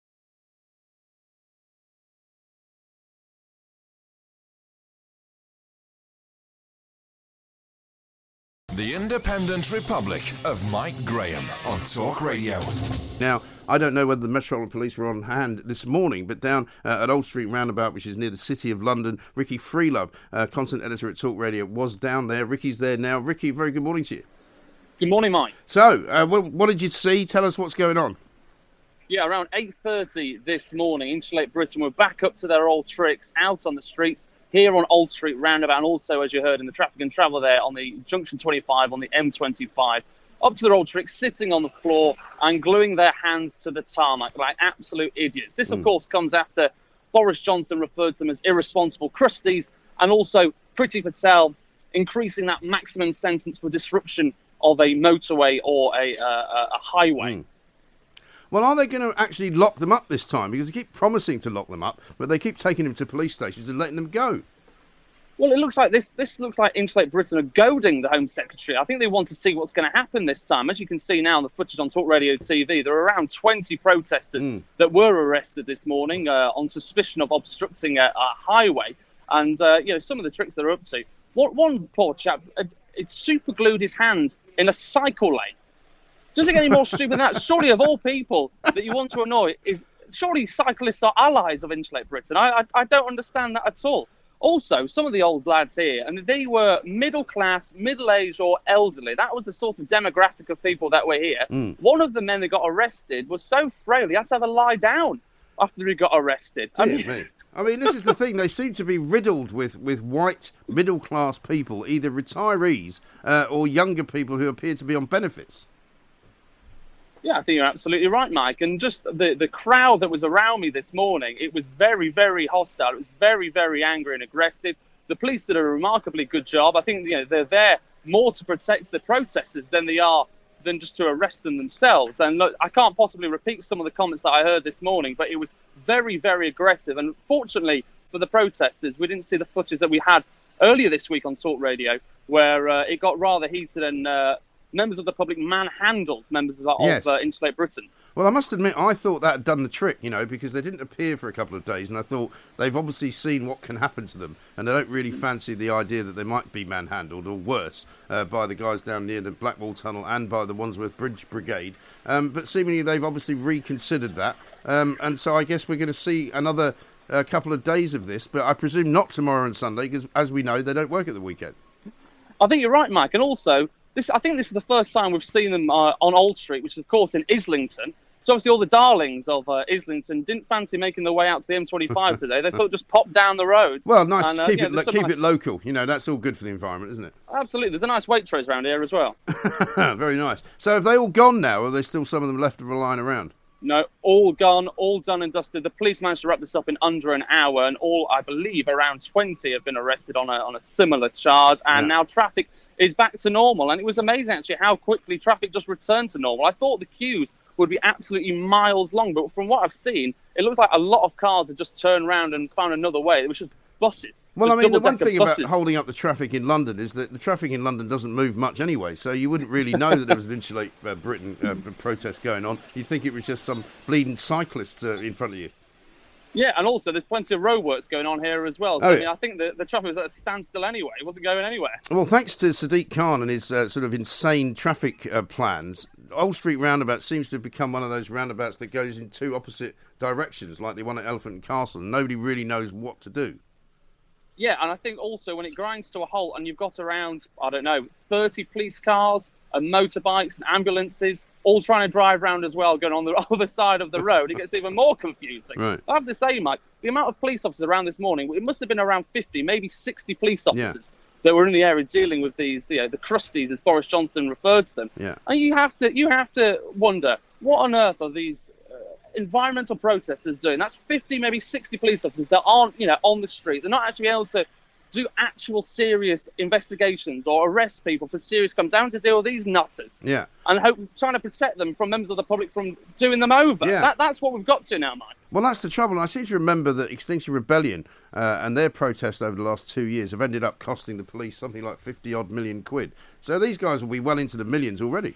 The Independent Republic of Mike Graham on Talk Radio. Now, I don't know whether the Metropolitan Police were on hand this morning, but down uh, at Old Street Roundabout, which is near the City of London, Ricky Freelove, uh, content editor at Talk Radio, was down there. Ricky's there now. Ricky, very good morning to you. Good morning, Mike. So, uh, what, what did you see? Tell us what's going on. Yeah, around eight thirty this morning, Insulate Britain were back up to their old tricks, out on the streets, here on Old Street Roundabout, and also, as you heard, in the traffic and travel there on the Junction twenty-five, on the M twenty-five, up to their old tricks, sitting on the floor and gluing their hands to the tarmac like absolute idiots. This, of mm. course, comes after Boris Johnson referred to them as irresponsible crusties, and also Priti Patel increasing that maximum sentence for disruption of a motorway or a, uh, a highway. Mm. Well, are they going to actually lock them up this time? Because they keep promising to lock them up, but they keep taking them to police stations and letting them go. Well, it looks like this This looks like Insulate Britain are goading the Home Secretary. I think they want to see what's going to happen this time. As you can see now in the footage on Talk Radio T V, there are around twenty protesters mm. that were arrested this morning uh, on suspicion of obstructing a, a highway. And, uh, you know, some of the tricks they're up to. One, one poor chap, uh, it super glued his hand in a cycle lane. Does it get any more stupid than that? Surely, of all people that you want to annoy, is surely cyclists are allies of Insulate Britain. I, I I don't understand that at all. Also, some of the old lads here, and they were middle class, middle aged, or elderly. That was the sort of demographic of people that were here. Mm. One of the men that got arrested was so frail he had to have a lie down after he got arrested. Dear I mean, me. I mean, this is the thing. They seem to be riddled with, with white middle-class people, either retirees uh, or younger people who appear to be on benefits. Yeah, I think you're absolutely right, Mike. And just the, the crowd that was around me this morning, it was very, very hostile. It was very, very angry and aggressive. The police did a remarkably good job. I think you know they're there more to protect the protesters than they are than just to arrest them themselves. And look, I can't possibly repeat some of the comments that I heard this morning, but it was very, very aggressive. And fortunately for the protesters, we didn't see the footage that we had earlier this week on Talk Radio, where uh, it got rather heated and uh, members of the public manhandled members of, yes. of uh, Insulate Britain. Well, I must admit, I thought that had done the trick, you know, because they didn't appear for a couple of days, and I thought they've obviously seen what can happen to them, and they don't really fancy the idea that they might be manhandled, or worse, uh, by the guys down near the Blackwall Tunnel and by the Wandsworth Bridge Brigade. Um, but seemingly they've obviously reconsidered that, um, and so I guess we're going to see another uh, couple of days of this, but I presume not tomorrow and Sunday, because as we know, they don't work at the weekend. I think you're right, Mike, and also, This, I think this is the first time we've seen them uh, on Old Street, which is, of course, in Islington. So obviously all the darlings of uh, Islington didn't fancy making their way out to the M twenty-five today. They thought just pop down the road. Well, nice and, to uh, keep, yeah, it, lo- keep nice... it local. You know, that's all good for the environment, isn't it? Absolutely. There's a nice Waitrose around here as well. Very nice. So have they all gone now, or are there still some of them left lying around? No, all gone, all done and dusted. The police managed to wrap this up in under an hour, and all, I believe, around twenty have been arrested on a on a similar charge. And Yeah. now traffic is back to normal. And it was amazing, actually, how quickly traffic just returned to normal. I thought the queues would be absolutely miles long, but from what I've seen, it looks like a lot of cars had just turned around and found another way. It was just buses. Well, just I mean, the one double-decker thing buses. about holding up the traffic in London is that the traffic in London doesn't move much anyway, so you wouldn't really know that there was an Insulate uh, Britain uh, protest going on. You'd think it was just some bleeding cyclists uh, in front of you. Yeah, and also there's plenty of roadworks going on here as well. So Oh, I, mean, yeah. I think the, the traffic was at a standstill anyway. It wasn't going anywhere. Well, thanks to Sadiq Khan and his uh, sort of insane traffic uh, plans, Old Street Roundabout seems to have become one of those roundabouts that goes in two opposite directions, like the one at Elephant and Castle, and nobody really knows what to do. Yeah, and I think also when it grinds to a halt and you've got around, I don't know, thirty police cars and motorbikes and ambulances all trying to drive round as well, going on the other side of the road, it gets even more confusing. Right. I have to say, Mike, the amount of police officers around this morning, it must have been around fifty, maybe sixty police officers that were in the area dealing with these, you know, the crusties, as Boris Johnson referred to them. Yeah. And you have to, you have to wonder, what on earth are these uh, environmental protesters doing? That's fifty, maybe sixty police officers that aren't, you know, on the street. They're not actually able to do actual serious investigations or arrest people for serious crimes. Down to deal with these nutters. Yeah. And hope, trying to protect them from members of the public from doing them over. Yeah. That, that's what we've got to now, Mike. Well, that's the trouble. I seem to remember that Extinction Rebellion uh, and their protest over the last two years have ended up costing the police something like fifty odd million quid. So these guys will be well into the millions already.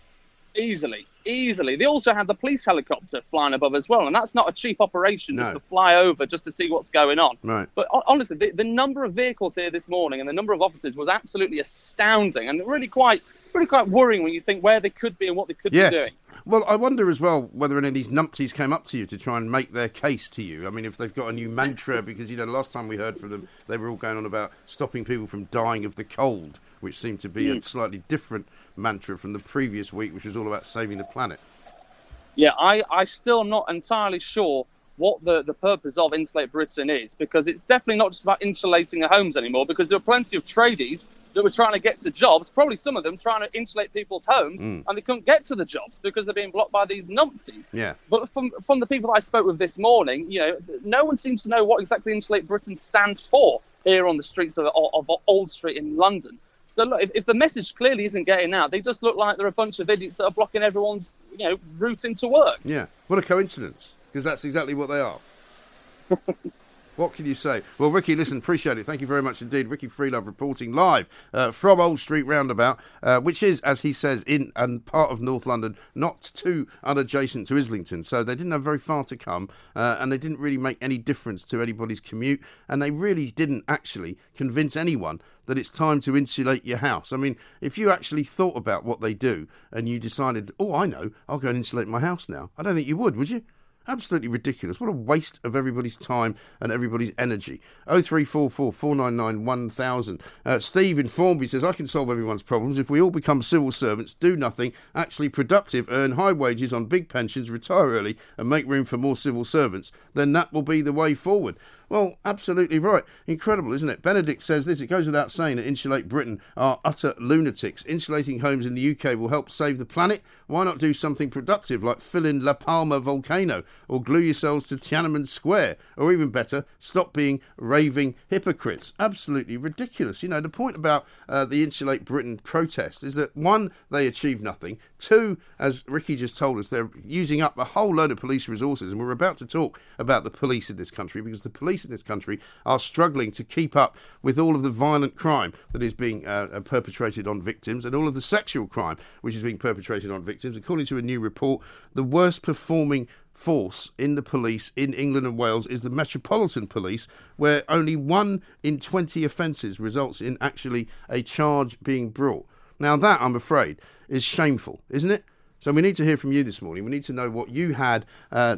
Easily, easily. They also had the police helicopter flying above as well, and that's not a cheap operation just No. to fly over just to see what's going on. Right. But hon- honestly, the, the number of vehicles here this morning and the number of officers was absolutely astounding and really quite, really quite worrying when you think where they could be and what they could Yes. be doing. Well, I wonder as well whether any of these numpties came up to you to try and make their case to you. I mean, if they've got a new mantra, because, you know, last time we heard from them, they were all going on about stopping people from dying of the cold, which seemed to be Mm. a slightly different mantra from the previous week, which was all about saving the planet. Yeah, I, I still am not entirely sure what the, the purpose of Insulate Britain is, because it's definitely not just about insulating the homes anymore, because there are plenty of tradies that were trying to get to jobs, probably some of them trying to insulate people's homes, Mm. and they couldn't get to the jobs because they're being blocked by these numpties. Yeah. But from from the people I spoke with this morning, you know, no one seems to know what exactly Insulate Britain stands for here on the streets of, of, of Old Street in London. So look, if, if the message clearly isn't getting out, they just look like they're a bunch of idiots that are blocking everyone's, you know, route into work. Yeah. What a coincidence, because that's exactly what they are. What can you say? Well, Ricky, listen, appreciate it. Thank you very much indeed. Ricky Freelove reporting live uh, from Old Street Roundabout, uh, which is, as he says, in and part of North London, not too unadjacent to Islington. So they didn't have very far to come, uh, and they didn't really make any difference to anybody's commute, and they really didn't actually convince anyone that it's time to insulate your house. I mean, if you actually thought about what they do and you decided, oh, I know, I'll go and insulate my house now, I don't think you would, would you? Absolutely ridiculous. What a waste of everybody's time and everybody's energy. oh three four four, four nine nine, one thousand. Uh, Steve in Formby says, I can solve everyone's problems if we all become civil servants, do nothing, actually productive, earn high wages on big pensions, retire early and make room for more civil servants. Then that will be the way forward. Well, absolutely right. Incredible, isn't it? Benedict says this, it goes without saying that Insulate Britain are utter lunatics. Insulating homes in the U K will help save the planet. Why not do something productive like fill in La Palma volcano or glue yourselves to Tiananmen Square? Or even better, stop being raving hypocrites. Absolutely ridiculous. You know, the point about uh, the Insulate Britain protest is that, one, they achieve nothing. Two, as Ricky just told us, they're using up a whole load of police resources. And we're about to talk about the police in this country, because the police in this country are struggling to keep up with all of the violent crime that is being uh, perpetrated on victims and all of the sexual crime which is being perpetrated on victims. According to a new report, the worst performing force in the police in England and Wales is the Metropolitan Police, where only one in twenty offences results in actually a charge being brought. Now that, I'm afraid, is shameful, isn't it? So we need to hear from you this morning. We need to know what you had uh,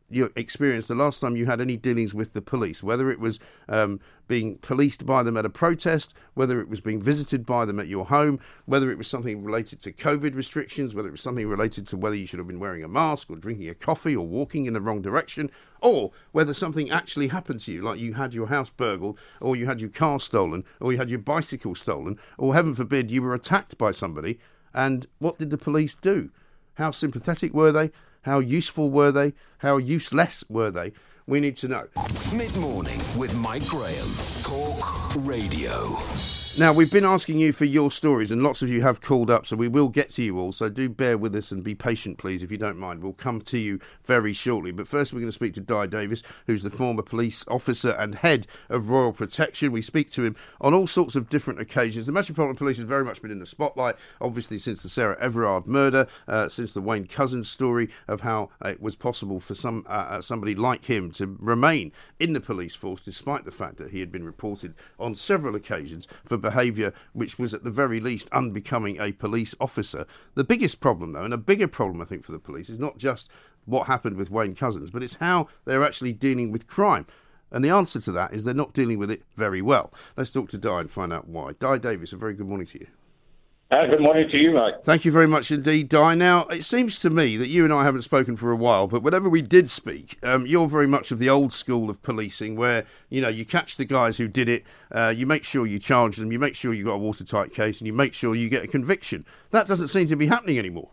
your experience the last time you had any dealings with the police, whether it was um, being policed by them at a protest, whether it was being visited by them at your home, whether it was something related to COVID restrictions, whether it was something related to whether you should have been wearing a mask or drinking a coffee or walking in the wrong direction, or whether something actually happened to you, like you had your house burgled, or you had your car stolen, or you had your bicycle stolen, or heaven forbid you were attacked by somebody. And what did the police do? How sympathetic were they? How useful were they? How useless were they? We need to know. Mid-morning with Mike Graham. Talk Radio. Now, we've been asking you for your stories, and lots of you have called up, so we will get to you all. So do bear with us and be patient, please, if you don't mind. We'll come to you very shortly. But first, we're going to speak to Di Davis, who's the former police officer and head of Royal Protection. We speak to him on all sorts of different occasions. The Metropolitan Police has very much been in the spotlight, obviously, since the Sarah Everard murder, uh, since the Wayne Couzens story of how it was possible for some uh, somebody like him to remain in the police force, despite the fact that he had been reported on several occasions for behaviour which was at the very least unbecoming a police officer. The biggest problem, though, and a bigger problem I think for the police, is not just what happened with Wayne Couzens, but it's how they're actually dealing with crime. And the answer to that is they're not dealing with it very well. Let's talk to Di and find out why. Di Davis, a very good morning to you. Uh, good morning to you, Mike. Thank you very much indeed, Di. Now, it seems to me that you and I haven't spoken for a while, but whenever we did speak, um, you're very much of the old school of policing where, you know, you catch the guys who did it, uh, you make sure you charge them, you make sure you've got a watertight case, and you make sure you get a conviction. That doesn't seem to be happening anymore.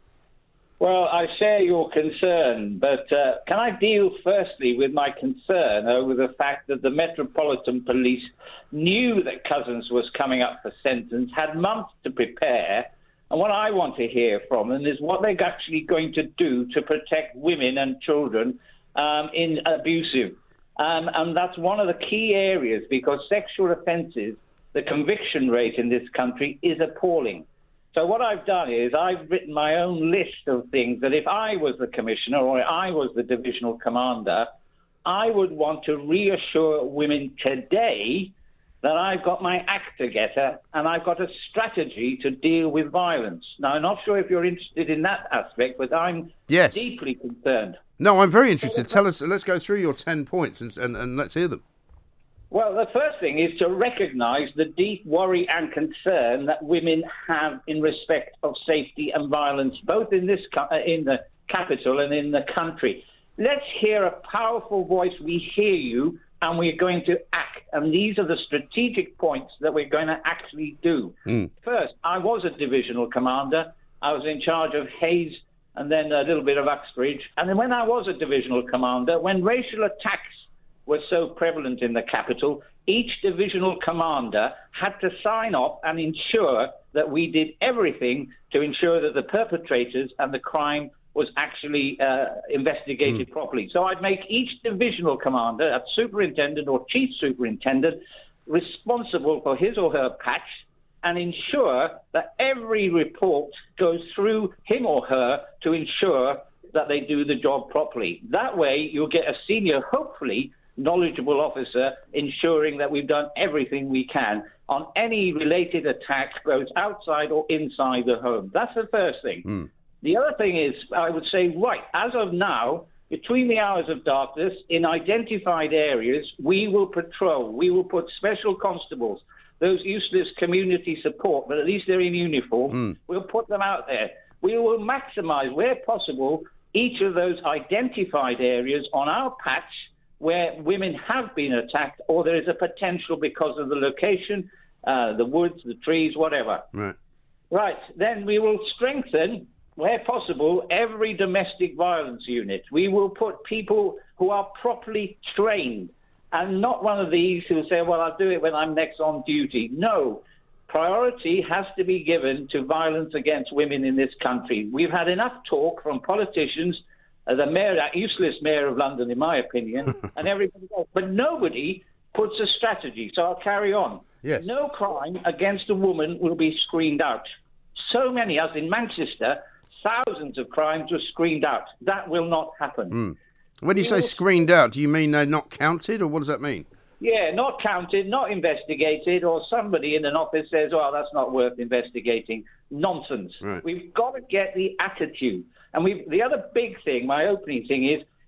Well, I share your concern, but uh, can I deal firstly with my concern over the fact that the Metropolitan Police knew that Couzens was coming up for sentence, had months to prepare, and what I want to hear from them is what they're actually going to do to protect women and children um, in abusive. Um, and that's one of the key areas, because sexual offences, the conviction rate in this country is appalling. So what I've done is I've written my own list of things that if I was the commissioner or I was the divisional commander, I would want to reassure women today that I've got my act together and I've got a strategy to deal with violence. Now, I'm not sure if you're interested in that aspect, but I'm yes. deeply concerned. No, I'm very interested. Tell us, let's go through your ten points and, and, and let's hear them. Well, the first thing is to recognise the deep worry and concern that women have in respect of safety and violence, both in this in the capital and in the country. Let's hear a powerful voice. We hear you, and we're going to act. And these are the strategic points that we're going to actually do. Mm. First, I was a divisional commander. I was in charge of Hayes and then a little bit of Uxbridge. And then when I was a divisional commander, when racial attacks were so prevalent in the capital, each divisional commander had to sign off and ensure that we did everything to ensure that the perpetrators and the crime was actually uh, investigated mm. properly. So I'd make each divisional commander, a superintendent or chief superintendent, responsible for his or her patch and ensure that every report goes through him or her to ensure that they do the job properly. That way you'll get a senior, hopefully, knowledgeable officer ensuring that we've done everything we can on any related attack, both outside or inside the home. That's the first thing. Mm. The other thing is, I would say, right, as of now, between the hours of darkness, in identified areas, we will patrol. We will put special constables, those useless community support, but at least they're in uniform. Mm. We'll put them out there. We will maximise, where possible, each of those identified areas on our patch where women have been attacked or there is a potential because of the location, uh, the woods, the trees, whatever. Right. Right. Then we will strengthen, where possible, every domestic violence unit. We will put people who are properly trained and not one of these who say, well, I'll do it when I'm next on duty. No. Priority has to be given to violence against women in this country. We've had enough talk from politicians, uh, the mayor, that useless mayor of London, in my opinion, and everybody else. But nobody puts a strategy. So I'll carry on. Yes. No crime against a woman will be screened out. So many, as in Manchester, thousands of crimes were screened out. That will not happen. Mm. When you we say will... screened out, do you mean they're not counted, or what does that mean? Yeah, not counted, not investigated, or somebody in an office says, oh, that's not worth investigating. Nonsense. Right. We've got to get the attitude. And we've, the other big thing, my opening thing is,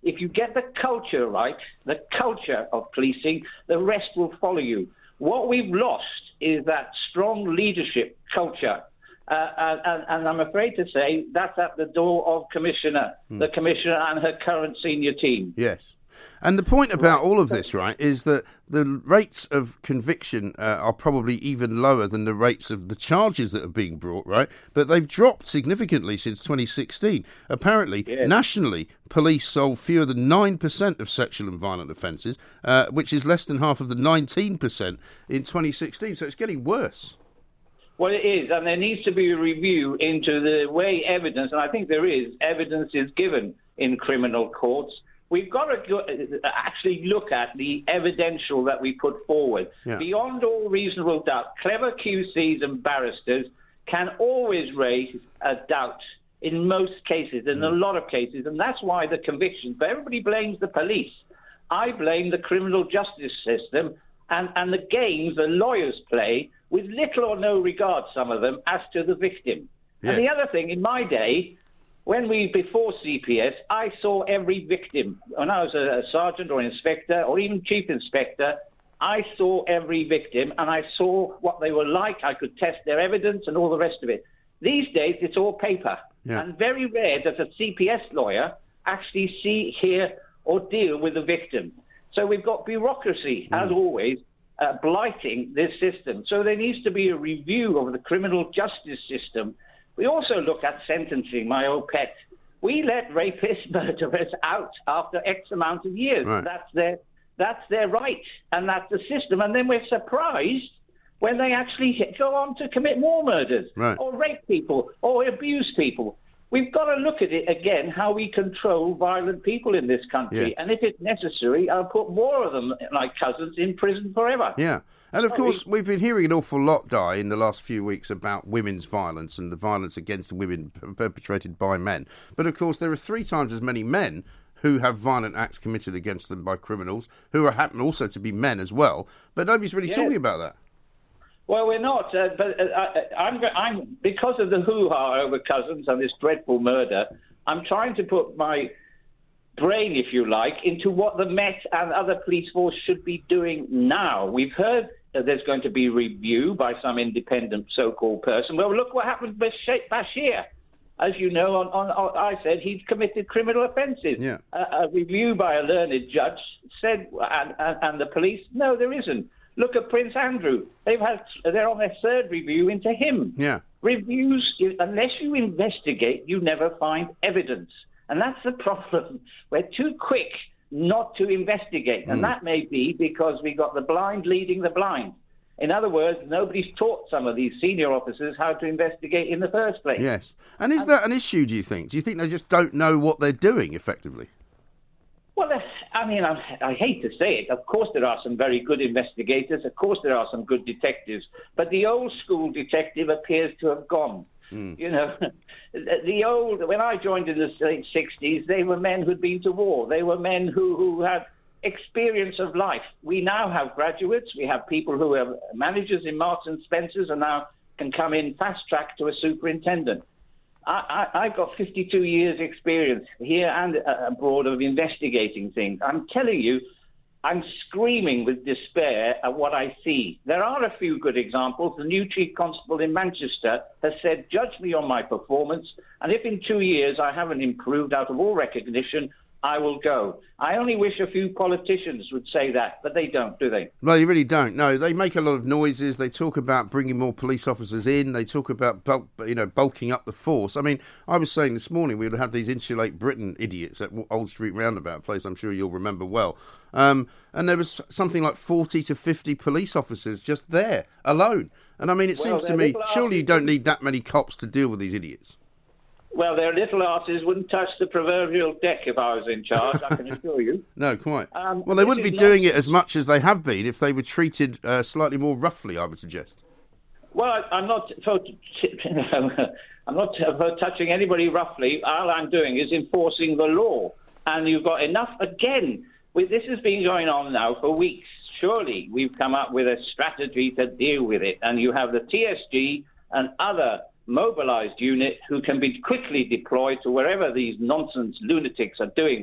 If you get the culture right, the culture of policing, the rest will follow you. What we've lost is that strong leadership culture. Uh, and, and I'm afraid to say that's at the door of Commissioner, mm. the Commissioner and her current senior team. Yes. And the point about all of this, right, is that the rates of conviction uh, are probably even lower than the rates of the charges that are being brought, right? But they've dropped significantly since twenty sixteen. Apparently, yes. nationally, police solve fewer than nine percent of sexual and violent offences, uh, which is less than half of the nineteen percent in twenty sixteen. So it's getting worse. Well, it is, and there needs to be a review into the way evidence, and I think there is, evidence is given in criminal courts. We've got to go, actually look at the evidential that we put forward. Yeah. Beyond all reasonable doubt, clever Q Cs and barristers can always raise a doubt in most cases, in mm. a lot of cases, and that's why the convictions, but everybody blames the police. I blame the criminal justice system and, and the games the lawyers play with little or no regard, some of them, as to the victim. Yes. And the other thing, in my day, when we, before C P S, I saw every victim. When I was a, a sergeant or inspector or even chief inspector, I saw every victim and I saw what they were like. I could test their evidence and all the rest of it. These days, it's all paper. Yeah. And very rare does a C P S lawyer actually see, hear, or deal with the victim. So we've got bureaucracy, mm. as always, uh, blighting this system. So there needs to be a review of the criminal justice system. We also look at sentencing, my old pet. We let rapists, murderers out after X amount of years. Right. That's their that's their right, and that's the system. And then we're surprised when they actually go on to commit more murders, right, or rape people, or abuse people. We've got to look at it again, how we control violent people in this country. Yes. And if it's necessary, I'll put more of them, like cousins, in prison forever. Yeah. And, of Sorry. course, we've been hearing an awful lot, Di, in the last few weeks about women's violence and the violence against women perpetrated by men. But, of course, there are three times as many men who have violent acts committed against them by criminals, who are, happen also to be men as well. But nobody's really yes. talking about that. Well, we're not, uh, but uh, I, I'm, I'm because of the hoo-ha over cousins and this dreadful murder, I'm trying to put my brain, if you like, into what the Met and other police force should be doing now. We've heard that there's going to be review by some independent so-called person. Well, look what happened with Bashir. As you know, on, on, on, I said he'd committed criminal offences. Yeah. Uh, a review by a learned judge said, and, and, and the police, no, there isn't. Look at Prince Andrew. They've had, they're on their third review into him. Yeah. Reviews, unless you investigate, you never find evidence. And that's the problem. We're too quick not to investigate. Mm. And that may be because we got the blind leading the blind. In other words, nobody's taught some of these senior officers how to investigate in the first place. Yes. And is and, that an issue, do you think? Do you think they just don't know what they're doing effectively? Well, I mean, I, I hate to say it. Of course, there are some very good investigators. Of course, there are some good detectives. But the old school detective appears to have gone. Mm. You know, the old, when I joined in the late sixties, they were men who'd been to war. They were men who, who had experience of life. We now have graduates. We have people who are managers in Marks and Spencers and now can come in fast track to a superintendent. I, I, I've got fifty-two years experience here and uh, abroad of investigating things. I'm telling you, I'm screaming with despair at what I see. There are a few good examples. The new chief constable in Manchester has said, judge me on my performance, and if in two years I haven't improved out of all recognition, I will go. I only wish a few politicians would say that, but they don't, do they? No, they really don't. No, they make a lot of noises. They talk about bringing more police officers in. They talk about bulk, you know, bulking up the force. I mean, I was saying this morning we would have these Insulate Britain idiots at Old Street Roundabout, a place I'm sure you'll remember well. Um, and there was something like forty to fifty police officers just there, alone. And I mean, it well, seems to me, surely you don't need that many cops to deal with these idiots. Well, their little asses wouldn't touch the proverbial deck if I was in charge, I can assure you. No, quite. Um, well, they wouldn't be doing it as much as they have been if they were treated uh, slightly more roughly, I would suggest. Well, I, I'm not for, I'm not for touching anybody roughly. All I'm doing is enforcing the law. And you've got enough, again, with, this has been going on now for weeks. Surely we've come up with a strategy to deal with it. And you have the T S G and other mobilised unit who can be quickly deployed to wherever these nonsense lunatics are doing this.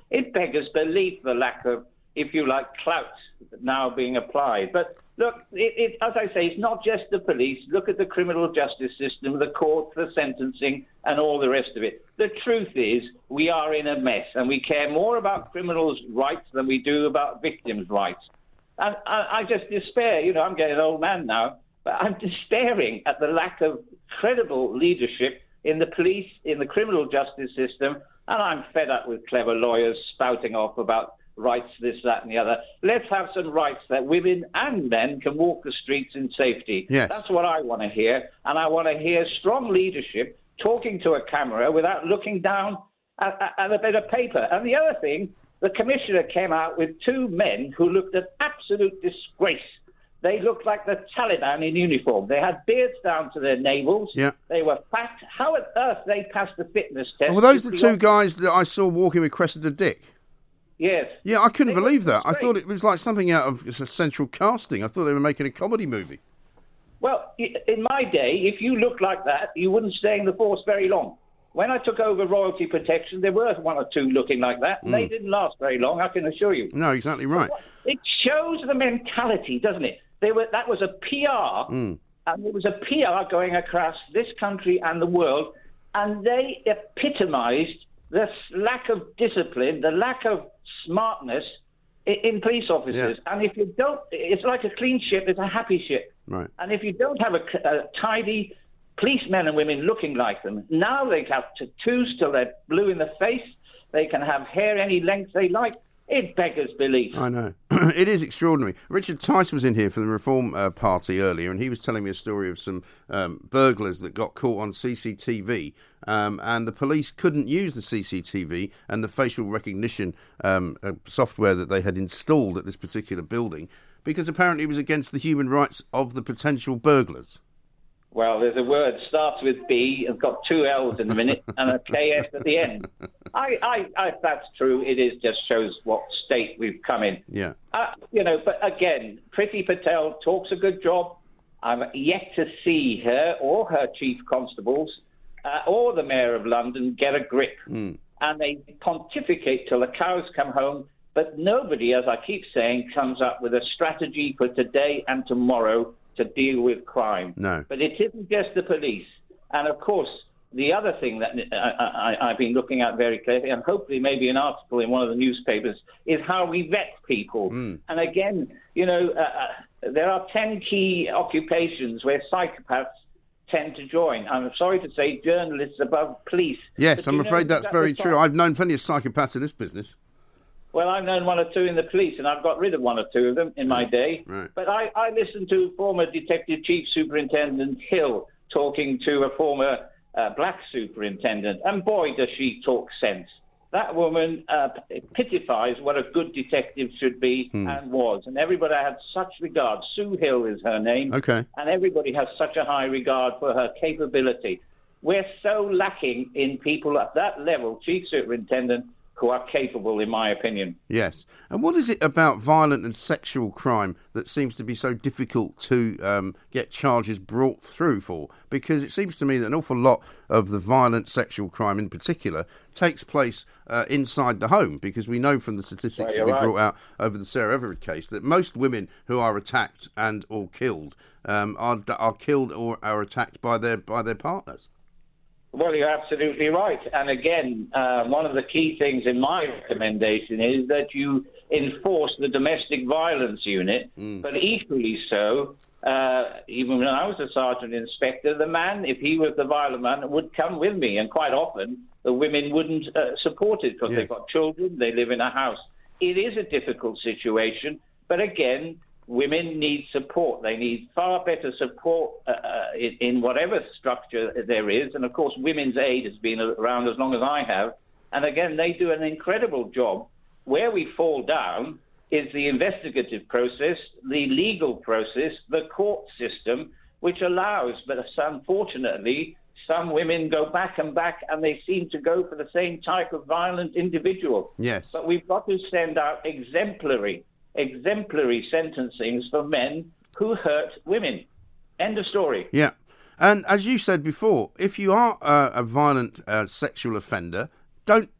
It beggars belief, the lack of, if you like, clout now being applied. But look, it, it, as I say, it's not just the police. Look at the criminal justice system, the court, the sentencing, and all the rest of it. The truth is, we are in a mess, and we care more about criminals' rights than we do about victims' rights. And I, I just despair. You know, I'm getting an old man now, but I'm despairing at the lack of credible leadership in the police, in the criminal justice system, and I'm fed up with clever lawyers spouting off about rights, this, that, and the other. Let's have some rights that women and men can walk the streets in safety. Yes. That's what I want to hear, and I want to hear strong leadership talking to a camera without looking down at, at, at a bit of paper. And the other thing, the commissioner came out with two men who looked an absolute disgrace. They looked like the Taliban in uniform. They had beards down to their navels. Yeah. They were fat. How on earth they passed the fitness test? Well, those are the two guys that I saw walking with Cressida Dick. Yes. Yeah, I couldn't They believe were that. I great. thought it was like something out of a central casting. I thought they were making a comedy movie. Well, i- in my day, if you looked like that, you wouldn't stay in the force very long. When I took over royalty protection, there were one or two looking like that. And They didn't last very long, I can assure you. No, exactly right. It shows the mentality, doesn't it? They were that was a P R, Mm. and it was a P R going across this country and the world, and they epitomised the s- lack of discipline, the lack of smartness in, in police officers. And if you don't, it's like a clean ship, it's a happy ship. Right. And if you don't have a, c- a tidy policemen and women looking like them, now they have tattoos till they're blue in the face. They can have hair any length they like. It beggars belief. I know. It is extraordinary. Richard Tice was in here for the Reform uh, Party earlier, and he was telling me a story of some um, burglars that got caught on C C T V, um, and the police couldn't use the C C T V and the facial recognition um, uh, software that they had installed at this particular building because apparently it was against the human rights of the potential burglars. Well, there's a word starts with B, it's got two L's in a minute, and a K S at the end. I, I, I, if that's true, it is just shows what state we've come in. Yeah. Uh, you know, but again, Priti Patel talks a good job. I've yet to see her or her chief constables uh, or the mayor of London get a grip. Mm. And they pontificate till the cows come home, but nobody, as I keep saying, comes up with a strategy for today and tomorrow to deal with crime. No. But it isn't just the police. And of course, the other thing that I, I, I've been looking at very clearly, and hopefully maybe an article in one of the newspapers, is how we vet people. Mm. And again, you know, uh, uh, there are ten key occupations where psychopaths tend to join. I'm sorry to say journalists above police. Yes, But I'm you know, afraid that's that very was true. fine. I've known plenty of psychopaths in this business. Well, I've known one or two in the police, and I've got rid of one or two of them in my day. Right. But I, I listened to former Detective Chief Superintendent Hill talking to a former uh, black superintendent, and boy, does she talk sense. That woman uh, epitomised what a good detective should be Hmm. and was, and everybody had such regard. Sue Hill is her name, Okay. and everybody has such a high regard for her capability. We're so lacking in people at that level, Chief Superintendent, who are capable, in my opinion. Yes. And what is it about violent and sexual crime that seems to be so difficult to um, get charges brought through for? Because it seems to me that an awful lot of the violent sexual crime in particular takes place uh, inside the home, because we know from the statistics Well, that we you're brought right. out over the Sarah Everard case that most women who are attacked and or killed um, are are killed or are attacked by their by their partners. Well, you're absolutely right. And again, uh, one of the key things in my recommendation is that you enforce the domestic violence unit, Mm. but equally so, uh, even when I was a sergeant inspector, the man, if he was the violent man, would come with me. And quite often, the women wouldn't uh, support it because Yes. they've got children, they live in a house. It is a difficult situation, but again, women need support. They need far better support uh, uh, in, in whatever structure there is. And, of course, Women's Aid has been around as long as I have. And, again, they do an incredible job. Where we fall down is the investigative process, the legal process, the court system, which allows, but unfortunately, some women go back and back, and they seem to go for the same type of violent individual. Yes. But we've got to send out exemplary exemplary sentencings for men who hurt women. End of story. Yeah. And as you said before, if you are uh, a violent uh, sexual offender, don't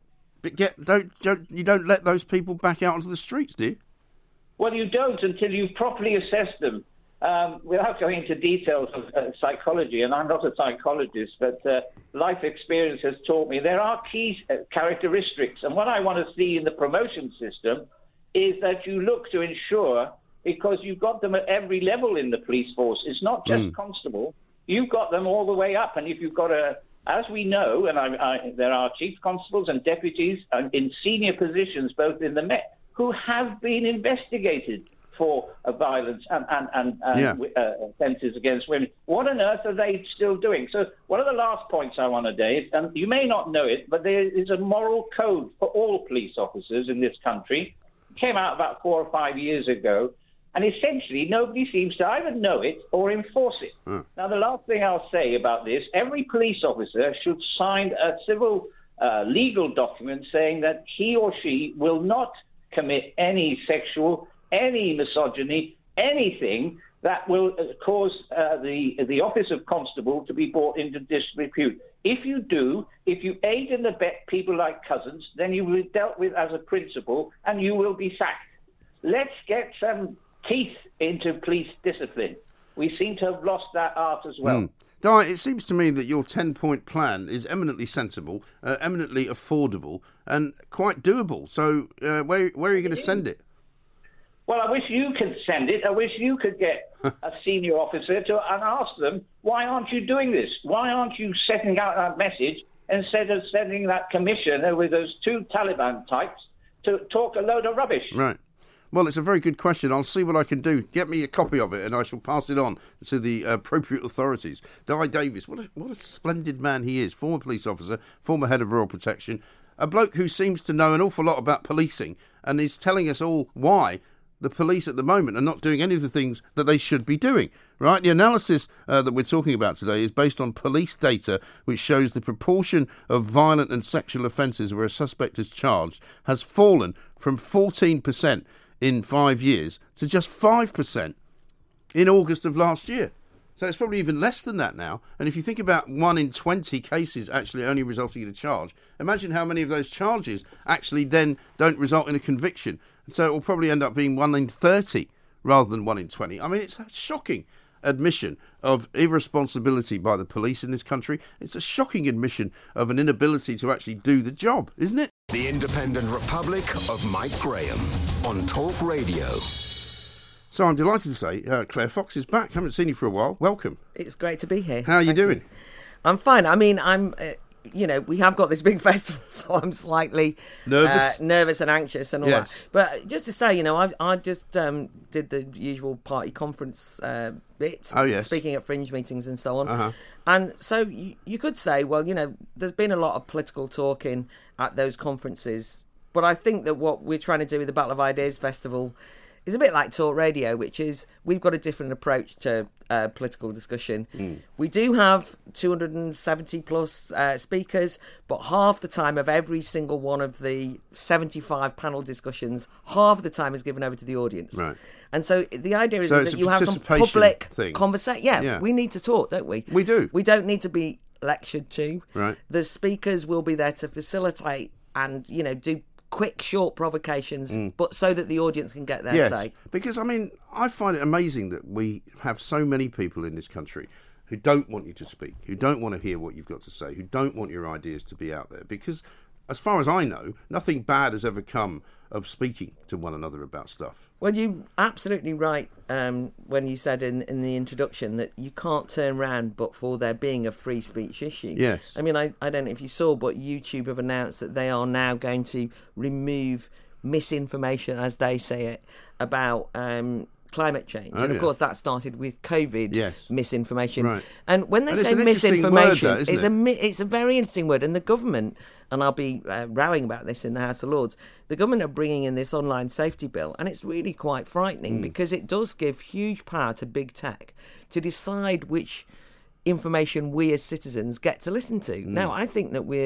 But get don't, don't you don't let those people back out onto the streets, do you? Well, you don't until you've properly assessed them. Um, without going into details of uh, psychology, and I'm not a psychologist, but uh, life experience has taught me there are key uh, characteristics. And what I want to see in the promotion system is that you look to ensure, because you've got them at every level in the police force. It's not just mm. constable. You've got them all the way up. And if you've got a, as we know, and I, I, there are chief constables and deputies uh, in senior positions, both in the Met, who have been investigated for uh, violence and, and, and, and yeah. uh, offences against women. What on earth are they still doing? So one of the last points I want to raise, and you may not know it, but there is a moral code for all police officers in this country. It came out about four or five years ago, and essentially nobody seems to either know it or enforce it. Mm. Now, the last thing I'll say about this, every police officer should sign a civil uh, legal document saying that he or she will not commit any sexual any misogyny, anything that will uh, cause uh, the the office of constable to be brought into disrepute. If you do, if you aid and abet people like Cousins, then you will be dealt with as a principal and you will be sacked. Let's get some teeth into police discipline. We seem to have lost that art as well. Mm. Di, it seems to me that your ten-point plan is eminently sensible, uh, eminently affordable and quite doable. So uh, where, where are you going to send it? Well, I wish you could send it. I wish you could get a senior officer to and ask them, why aren't you doing this? Why aren't you setting out that message instead of sending that commissioner with those two Taliban types to talk a load of rubbish? Right. Well, it's a very good question. I'll see what I can do. Get me a copy of it and I shall pass it on to the appropriate authorities. Di Davis, what a, what a splendid man he is. Former police officer, former head of Royal Protection, a bloke who seems to know an awful lot about policing and is telling us all why the police at the moment are not doing any of the things that they should be doing, right? The analysis uh, that we're talking about today is based on police data which shows the proportion of violent and sexual offences where a suspect is charged has fallen from fourteen percent in five years to just five percent in August of last year. So it's probably even less than that now. And if you think about one in twenty cases actually only resulting in a charge, imagine how many of those charges actually then don't result in a conviction. And so it will probably end up being one in thirty rather than one in twenty. I mean, it's a shocking admission of irresponsibility by the police in this country. It's a shocking admission of an inability to actually do the job, isn't it? The Independent Republic of Mike Graham on Talk Radio. So I'm delighted to say uh, Claire Fox is back. Haven't seen you for a while. Welcome. It's great to be here. How are you Thank doing? You. I'm fine. I mean, I'm... Uh, you know, we have got this big festival, so I'm slightly nervous, uh, nervous and anxious and all yes. that. But just to say, you know, I I just um, did the usual party conference uh, bit, oh, yes. speaking at fringe meetings and so on. Uh-huh. And so you, you could say, well, you know, there's been a lot of political talking at those conferences, but I think that what we're trying to do with the Battle of Ideas Festival is a bit like Talk Radio, which is we've got a different approach to uh, political discussion. Mm. We do have two hundred seventy plus uh, speakers, but half the time of every single one of the seventy-five panel discussions, half the time is given over to the audience. Right. And so the idea is, so is that you have some public conversation. Yeah, yeah, we need to talk, don't we? We do. We don't need to be lectured to. Right. The speakers will be there to facilitate and, you know, do quick, short provocations, mm. but so that the audience can get their yes, say. Because, I mean, I find it amazing that we have so many people in this country who don't want you to speak, who don't want to hear what you've got to say, who don't want your ideas to be out there. Because, as far as I know, nothing bad has ever come of speaking to one another about stuff. Well, you're absolutely right um, when you said in, in the introduction that you can't turn around but for there being a free speech issue. Yes. I mean, I, I don't know if you saw, but YouTube have announced that they are now going to remove misinformation, as they say it, about um, climate change. Oh, and, of yeah. course, that started with COVID yes. misinformation. Right. And when they and say it's misinformation, word, that, it's, it? a, it's a very interesting word. And the government, and I'll be uh, rowing about this in the House of Lords, the government are bringing in this online safety bill, and it's really quite frightening mm. because it does give huge power to big tech to decide which information we as citizens get to listen to. Mm. Now, I think that we're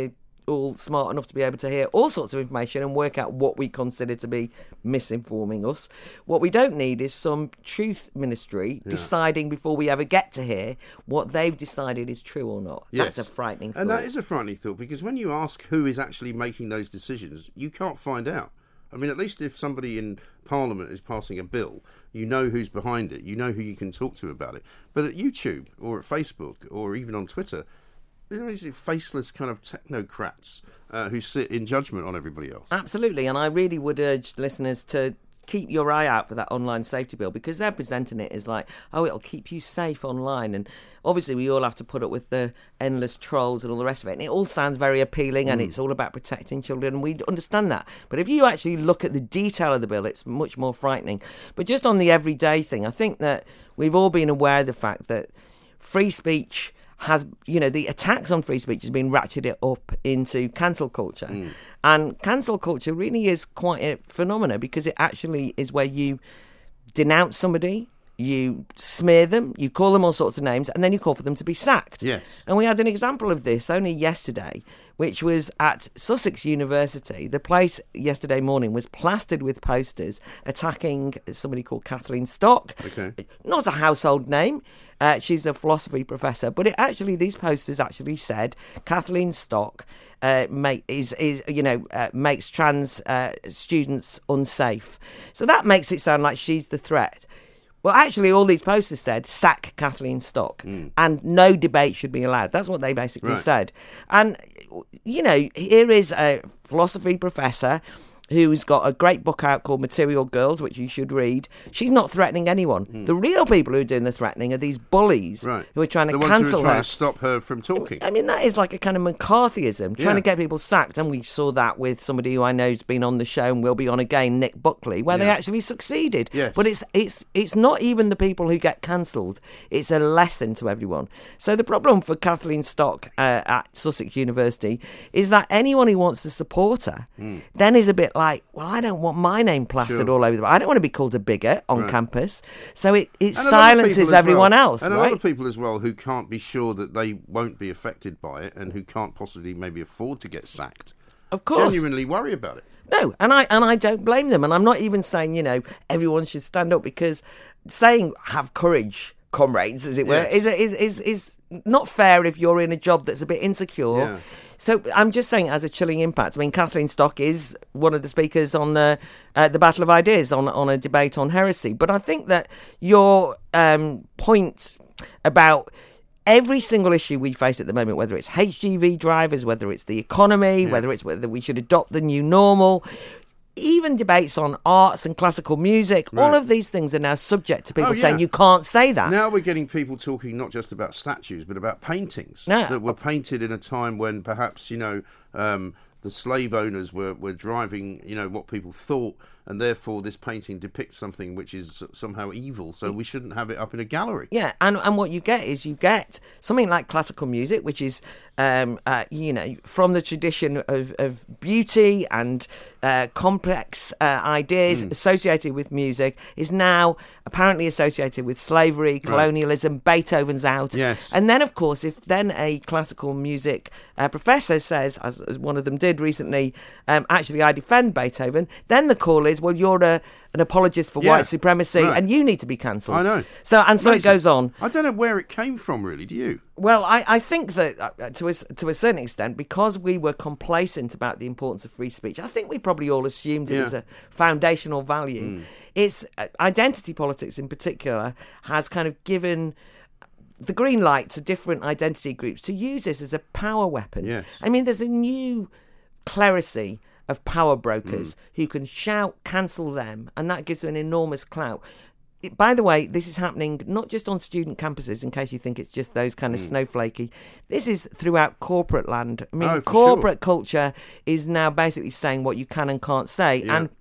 all smart enough to be able to hear all sorts of information and work out what we consider to be misinforming us. What we don't need is some truth ministry yeah. deciding before we ever get to hear what they've decided is true or not. Yes. That's a frightening thought. And that is a frightening thought, because when you ask who is actually making those decisions, you can't find out. I mean, at least if somebody in Parliament is passing a bill, you know who's behind it, you know who you can talk to about it. But at YouTube or at Facebook or even on Twitter, there is faceless kind of technocrats uh, who sit in judgment on everybody else. Absolutely, and I really would urge listeners to keep your eye out for that online safety bill, because they're presenting it as like, oh, it'll keep you safe online. And obviously we all have to put up with the endless trolls and all the rest of it. And it all sounds very appealing mm. and it's all about protecting children. And we understand that. But if you actually look at the detail of the bill, it's much more frightening. But just on the everyday thing, I think that we've all been aware of the fact that free speech has, you know, the attacks on free speech has been ratcheted up into cancel culture. Mm. And cancel culture really is quite a phenomenon, because it actually is where you denounce somebody, you smear them, you call them all sorts of names, and then you call for them to be sacked. Yes. And we had an example of this only yesterday, which was at Sussex University. The place yesterday morning was plastered with posters attacking somebody called Kathleen Stock. Okay. Not a household name. Uh, she's a philosophy professor, but it actually, these posters actually said Kathleen Stock uh, make, is is you know uh, makes trans uh, students unsafe. So that makes it sound like she's the threat. Well, actually, all these posters said sack Kathleen Stock, mm. and no debate should be allowed. That's what they basically right. said. And you know, here is a philosophy professor who's got a great book out called Material Girls, which you should read. She's not threatening anyone. Mm. The real people who are doing the threatening are these bullies right. who are trying to the ones cancel who are trying her. to stop her from talking. I mean, that is like a kind of McCarthyism, trying yeah. to get people sacked. And we saw that with somebody who I know has been on the show and will be on again, Nick Buckley, where yeah. they actually succeeded. Yes. But it's it's it's not even the people who get cancelled. It's a lesson to everyone. So the problem for Kathleen Stock uh, at Sussex University is that anyone who wants to support her mm. then is a bit like, well, I don't want my name plastered sure. all over the I don't want to be called a bigot on right. campus. So it, it and silences everyone well. else. And right? a lot of people as well who can't be sure that they won't be affected by it, and who can't possibly maybe afford to get sacked. Of course. Genuinely worry about it. No, and I and I don't blame them. And I'm not even saying, you know, everyone should stand up, because saying have courage, comrades, as it were, yes. is, is is is not fair if you're in a job that's a bit insecure. Yeah. So I'm just saying, as a chilling impact. I mean, Kathleen Stock is one of the speakers on the uh, the Battle of Ideas on on a debate on heresy. But I think that your um, point about every single issue we face at the moment, whether it's H G V drivers, whether it's the economy, yeah. whether it's whether we should adopt the new normal, even debates on arts and classical music, right. all of these things are now subject to people oh, yeah. saying you can't say that. Now we're getting people talking not just about statues, but about paintings no. that were painted in a time when perhaps, you know, um, the slave owners were, were driving, you know, what people thought, and therefore this painting depicts something which is somehow evil, so we shouldn't have it up in a gallery. Yeah, and, and what you get is you get something like classical music, which is, um, uh, you know, from the tradition of, of beauty and uh, complex uh, ideas mm. associated with music, is now apparently associated with slavery, colonialism, right. Beethoven's out. Yes. And then, of course, if then a classical music uh, professor says, as, as one of them did recently, um, actually I defend Beethoven, then the call is, well, you're a, an apologist for yeah, white supremacy right. and you need to be cancelled. I know. So and so Amazing. It goes on. I don't know where it came from, really. Do you? Well, I, I think that uh, to a, to a certain extent, because we were complacent about the importance of free speech, I think we probably all assumed it yeah. was a foundational value. Mm. It's uh, identity politics in particular has kind of given the green light to different identity groups to use this as a power weapon. Yes. I mean, there's a new clerisy of power brokers mm. who can shout, cancel them, and that gives them an enormous clout. It, by the way, this is happening not just on student campuses, in case you think it's just those kind of mm. snowflakey. This is throughout corporate land. I mean, oh, corporate sure. culture is now basically saying what you can and can't say, yeah. and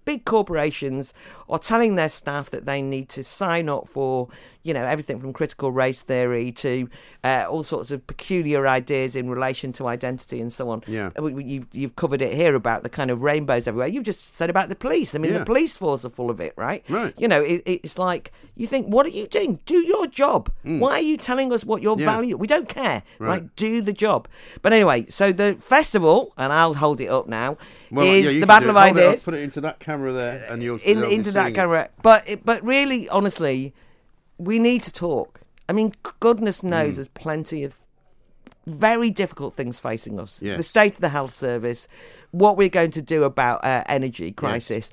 big corporations are telling their staff that they need to sign up for, you know, everything from critical race theory to uh, all sorts of peculiar ideas in relation to identity and so on. Yeah. You've, you've covered it here about the kind of rainbows everywhere. You've just said about the police. I mean, Yeah. the police force are full of it, right? Right. You know, it, it's like, you think, what are you doing? Do your job. Why are you telling us what your Yeah. value? We don't care, Right. right? Do the job. But anyway, so the festival, and I'll hold it up now, Well, is yeah, you the can Battle do of it. Hold it up, Ideas. put it into that camera there, and you'll In, they'll be into that seeing it. camera. But it, but really, honestly, we need to talk. I mean, goodness knows Mm. there's plenty of very difficult things facing us. Yes. The state of the health service, what we're going to do about uh, energy crisis.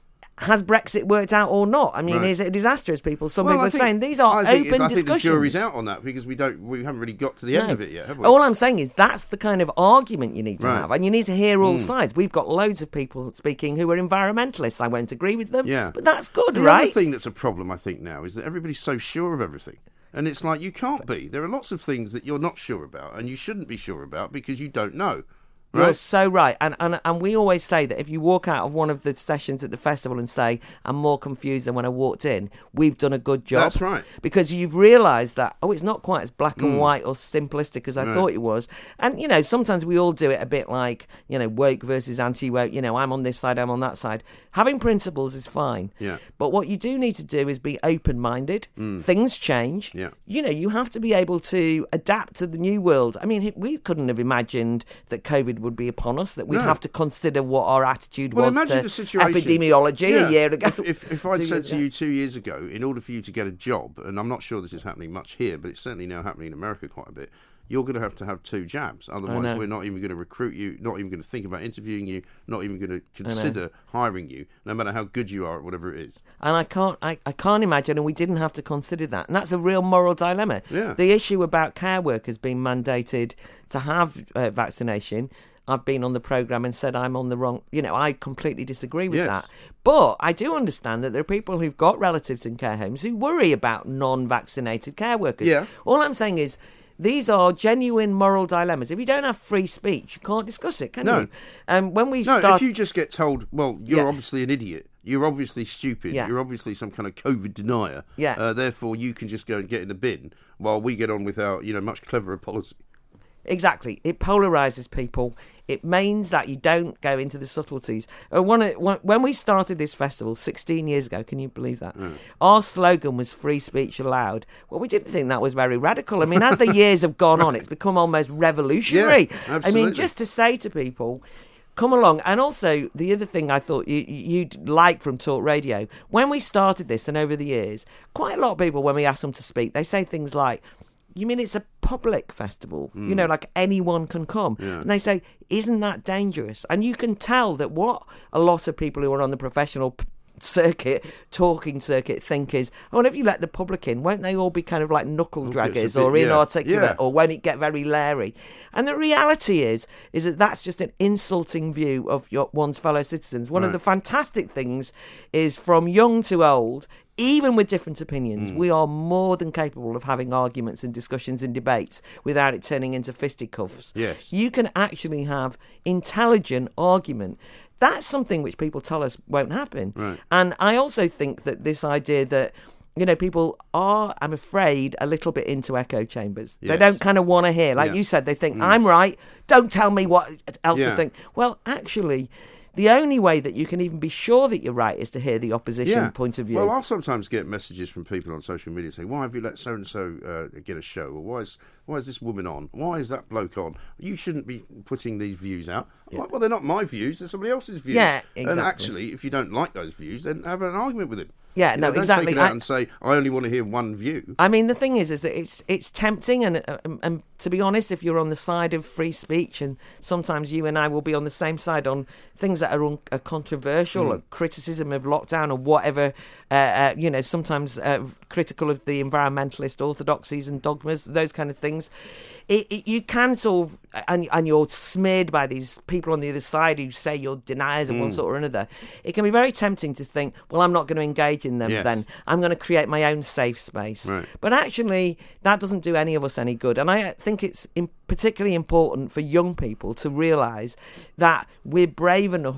Has Brexit worked out or not? I mean, Right. is it a disaster, as people? Some Well, people I are think- saying these are I think, open I think discussions. the jury's out on that because we don't, we haven't really got to the end No. of it yet, have we? All I'm saying is that's the kind of argument you need to Right. have, and you need to hear all Mm. sides. We've got loads of people speaking who are environmentalists. I won't agree with them, Yeah. but that's good, the right? other thing that's a problem, I think, now is that everybody's so sure of everything. And it's like, you can't be. There are lots of things that you're not sure about, and you shouldn't be sure about because you don't know. You're Right? so right. And, and and we always say that if you walk out of one of the sessions at the festival and say, I'm more confused than when I walked in, we've done a good job. That's right. Because you've realised that, oh, it's not quite as black and Mm. white or simplistic as I Right. thought it was. And, you know, sometimes we all do it a bit like, you know, woke versus anti-woke. You know, I'm on this side, I'm on that side. Having principles is fine. Yeah. But what you do need to do is be open-minded. Mm. Things change. Yeah. You know, you have to be able to adapt to the new world. I mean, we couldn't have imagined that COVID would be upon us, that we'd No. have to consider what our attitude Well, was imagine to the situation. epidemiology Yeah. a year ago. If, if, if I'd Two said years to ago. you two years ago, in order for you to get a job, and I'm not sure this is happening much here, but it's certainly now happening in America quite a bit, you're going to have to have two jabs. Otherwise, know. we're not even going to recruit you, not even going to think about interviewing you, not even going to consider hiring you, no matter how good you are at whatever it is. And I can't, I, I can't imagine, and we didn't have to consider that. And that's a real moral dilemma. Yeah. The issue about care workers being mandated to have uh, vaccination, I've been on the programme and said I'm on the wrong, you know, I completely disagree with Yes. that. But I do understand that there are people who've got relatives in care homes who worry about non-vaccinated care workers. Yeah. All I'm saying is, these are genuine moral dilemmas. If you don't have free speech, you can't discuss it, can No. you? Um, when we No, start, if you just get told, well, you're Yeah. obviously an idiot. You're obviously stupid. Yeah. You're obviously some kind of COVID denier. Yeah. Uh, therefore, you can just go and get in the bin while we get on with our, you know, much cleverer policy. Exactly. It polarises people. It means that you don't go into the subtleties. Uh, one, one, when we started this festival sixteen years ago, can you believe that? Mm. Our slogan was free speech allowed. Well, we didn't think that was very radical. I mean, as the years have gone on, it's become almost revolutionary. Yeah, I absolutely. mean, just to say to people, come along. And also, the other thing I thought you, you'd like from Talk Radio, when we started this and over the years, quite a lot of people, when we ask them to speak, they say things like, you mean it's a public festival? Mm. You know, like anyone can come. Yeah. And they say, isn't that dangerous? And you can tell that what a lot of people who are on the professional p- circuit, talking circuit, think is, oh, and if you let the public in, won't they all be kind of like knuckle Okay, it's draggers a bit- or yeah, inarticulate, yeah. or won't it get very leery? And the reality is, is that that's just an insulting view of your, one's fellow citizens. One of Right. the fantastic things is, from young to old, even with different opinions, Mm. we are more than capable of having arguments and discussions and debates without it turning into fisticuffs. Yes. You can actually have intelligent argument. That's something which people tell us won't happen. Right. And I also think that this idea that, you know, people are, I'm afraid, a little bit into echo chambers. They Yes. don't kind of want to hear. Like Yeah. you said, they think, I'm right, don't tell me what else Yeah. to think. Well, actually, the only way that you can even be sure that you're right is to hear the opposition point of view. Well, I'll sometimes get messages from people on social media saying, "Why have you let so and so get a show? Or why is why is this woman on? Why is that bloke on? You shouldn't be putting these views out." I'm like, well, they're not my views; they're somebody else's views. Yeah, And exactly. actually, if you don't like those views, then have an argument with him. Yeah, You no, know, don't exactly. Take it out I- and say, "I only want to hear one view." I mean, the thing is, is that it's it's tempting, and, uh, and to be honest, if you're on the side of free speech, and sometimes you and I will be on the same side on things that are, un- are controversial, Mm. or criticism of lockdown, or whatever, uh, uh, you know, sometimes uh, critical of the environmentalist orthodoxies and dogmas, those kind of things. It, it, you can sort of, and, and you're smeared by these people on the other side who say you're deniers of one Mm. sort or another. It can be very tempting to think, well, I'm not going to engage in them Yes. then. I'm going to create my own safe space. Right. But actually, that doesn't do any of us any good. And I think it's in particularly important for young people to realise that we're brave enough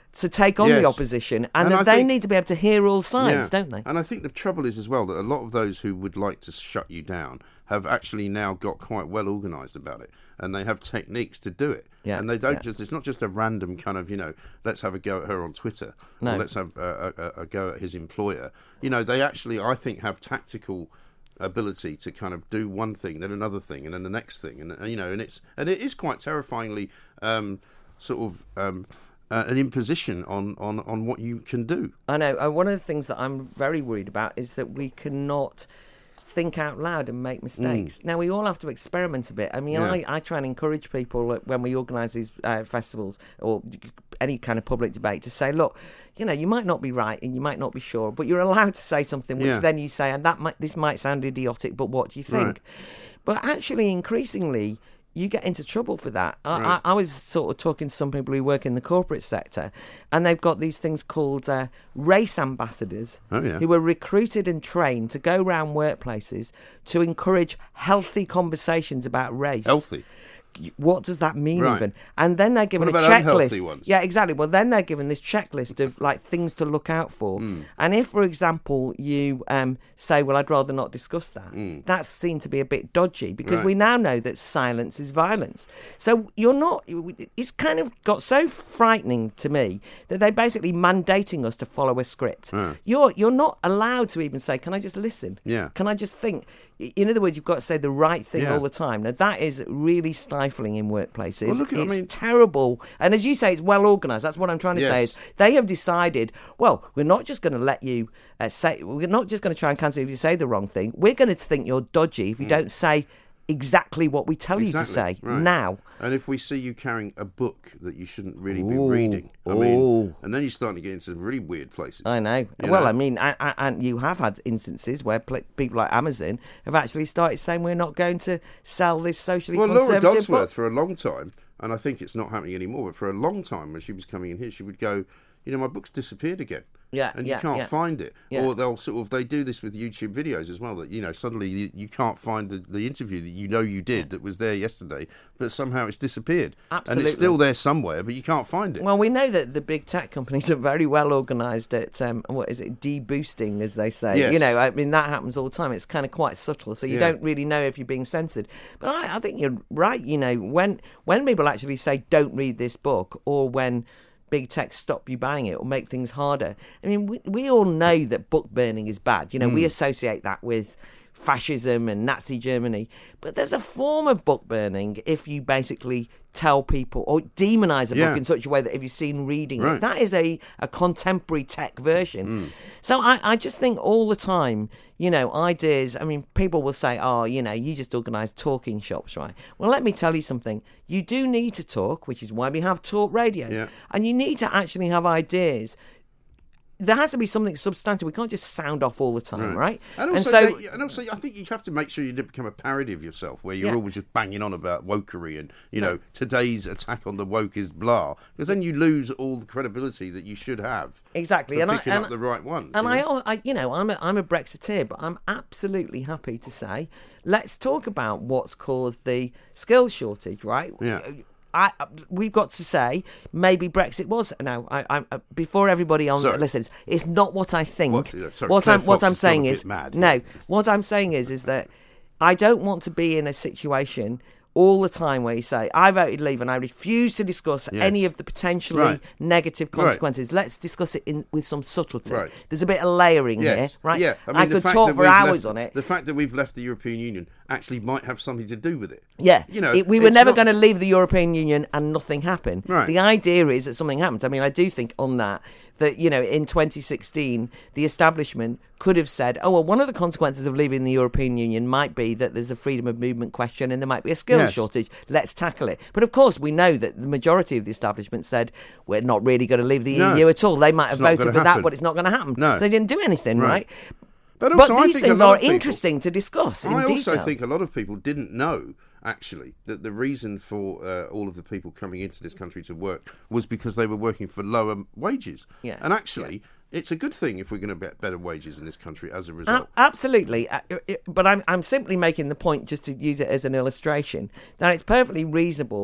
to take on Yes. the opposition, and, And that I they think- need to be able to hear all sides, Yeah. don't they? And I think the trouble is as well that a lot of those who would like to shut you down have actually now got quite well organised about it, and they have techniques to do it. Yeah, And they don't yeah. just, it's not just a random kind of, you know, let's have a go at her on Twitter, No. or let's have a, a, a go at his employer. You know, they actually, I think, have tactical ability to kind of do one thing, then another thing, and then the next thing. And, you know, and it's, and it is quite terrifyingly um, sort of... Um, Uh, an imposition on, on, on what you can do. I know. Uh, one of the things that I'm very worried about is that we cannot think out loud and make mistakes. Now, we all have to experiment a bit. I mean, Yeah. I, I try and encourage people uh, when we organise these uh, festivals or any kind of public debate to say, look, you know, you might not be right and you might not be sure, but you're allowed to say something which Yeah. then you say, and that might, this might sound idiotic, but what do you think? Right. But actually, increasingly, you get into trouble for that. I, Right. I, I was sort of talking to some people who work in the corporate sector, and they've got these things called uh, race ambassadors, Oh, yeah. who are recruited and trained to go around workplaces to encourage healthy conversations about race. Healthy. What does that mean, Right. even? And then they're given What a about checklist. unhealthy ones? Yeah, exactly. Well, then they're given this checklist of like things to look out for. Mm. And if, for example, you um, say, "Well, I'd rather not discuss that," Mm. that's seen to be a bit dodgy because Right. we now know that silence is violence. So you're not. It's kind of got so frightening to me that they're basically mandating us to follow a script. Right. You're you're not allowed to even say, "Can I just listen?" Yeah. Can I just think? In other words, you've got to say the right thing Yeah. all the time. Now that is really stifling in workplaces. Well, look at- I it's mean- terrible. And as you say, it's well organised. That's what I'm trying to say. Yes. Is they have decided, well, we're not just going to let you uh, say, we're not just going to try and cancel if you say the wrong thing. We're going to think you're dodgy if you don't say exactly what we tell you to say Exactly, right. now. And if we see you carrying a book that you shouldn't really be Ooh, reading, I ooh. mean, and then you're starting to get into some really weird places. I know. You well, know? I mean, I, I, and you have had instances where pl- people like Amazon have actually started saying we're not going to sell this socially Well, Laura conservative book. Dodsworth, for a long time, and I think it's not happening anymore, but for a long time when she was coming in here, she would go, you know, my book's disappeared again. Yeah, and yeah, you can't yeah. find it. Yeah. Or they'll sort of, they do this with YouTube videos as well, that, you know, suddenly you, you can't find the, the interview that you know you did that was there yesterday, but somehow it's disappeared. And Absolutely. it's still there somewhere, but you can't find it. Well, we know that the big tech companies are very well organised at, um, what is it, deboosting, as they say. Yes. You know, I mean, that happens all the time. It's kind of quite subtle, so you Yeah. don't really know if you're being censored. But I, I think you're right, you know, when when people actually say, don't read this book, or when big tech stop you buying it or make things harder. I mean, we, we all know that book burning is bad. You know, Mm. we associate that with fascism and Nazi Germany. But there's a form of book burning if you basically tell people or demonise a Yeah. book in such a way that if you've seen reading Right. it, that is a, a contemporary tech version. Mm. So I, I just think all the time, you know, ideas, I mean, people will say, oh, you know, you just organise talking shops, right? Well, let me tell you something. You do need to talk, which is why we have talk radio. Yeah. And you need to actually have ideas. There has to be something substantial. We can't just sound off all the time, right? And also, so, they- and also, I think you have to make sure you don't become a parody of yourself, where you're Yeah. always just banging on about wokery and, you know, today's attack on the woke is blah, because then you lose all the credibility that you should have. Exactly, for and I- picking and- up the right ones. And you I, know? I, you know, I'm a, I'm a Brexiteer, but I'm absolutely happy to say, let's talk about what's caused the skills shortage, right? Yeah. I, we've got to say maybe Brexit was now. I, I before everybody on Sorry. listens, it's not what I think. What- yeah, sorry, what Claire I'm what Fox I'm is still a saying bit is mad. no. What I'm saying is is that I don't want to be in a situation all the time where you say, I voted Leave and I refuse to discuss Yes. any of the potentially Right. negative Right. consequences. Let's discuss it in with some subtlety. Right. There's a bit of layering Yes. here, right? Yeah. I, mean, the could fact talk that for we've hours left- on it. The fact that we've left the European Union actually might have something to do with it. Yeah, You know, it, we were it's never not- going to leave the European Union and nothing happened. Right. The idea is that something happens. I mean, I do think on that, that, you know, in twenty sixteen, the establishment could have said, oh, well, one of the consequences of leaving the European Union might be that there's a freedom of movement question and there might be a skills Yes. shortage. Let's tackle it. But of course, we know that the majority of the establishment said, we're not really going to leave the No. E U at all. They might have It's not voted gonna for that, happen. but it's not going to happen. No. So they didn't do anything, Right. right? But also, I these think a things lot are of people- interesting to discuss in I detail. also think a lot of people didn't know, actually, that the reason for uh, all of the people coming into this country to work was because they were working for lower wages. Yeah. And actually, it's a good thing if we're going to get better wages in this country as a result. A- absolutely, Uh, it- but I'm I'm simply making the point, just to use it as an illustration, that it's perfectly reasonable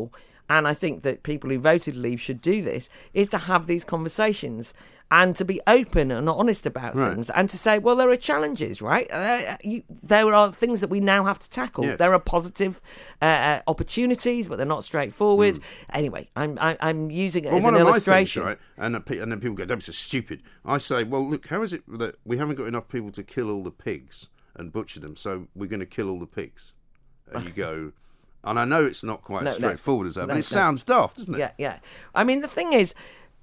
and I think that people who voted Leave should do this, is to have these conversations and to be open and honest about Right. things, and to say, well, there are challenges, right? Uh, you, there are things that we now have to tackle. Yeah. There are positive uh, uh, opportunities, but they're not straightforward. Anyway, I'm I, I'm using it Well, as one an of my illustration. things, right? And, the pe- and then people go, "Don't be so stupid." I say, "Well, look, how is it that we haven't got enough people to kill all the pigs and butcher them, so we're going to kill all the pigs?" And you go, and I know it's not quite No, as no. straightforward as that, No, but it no. sounds daft, doesn't it? Yeah, yeah. I mean, the thing is,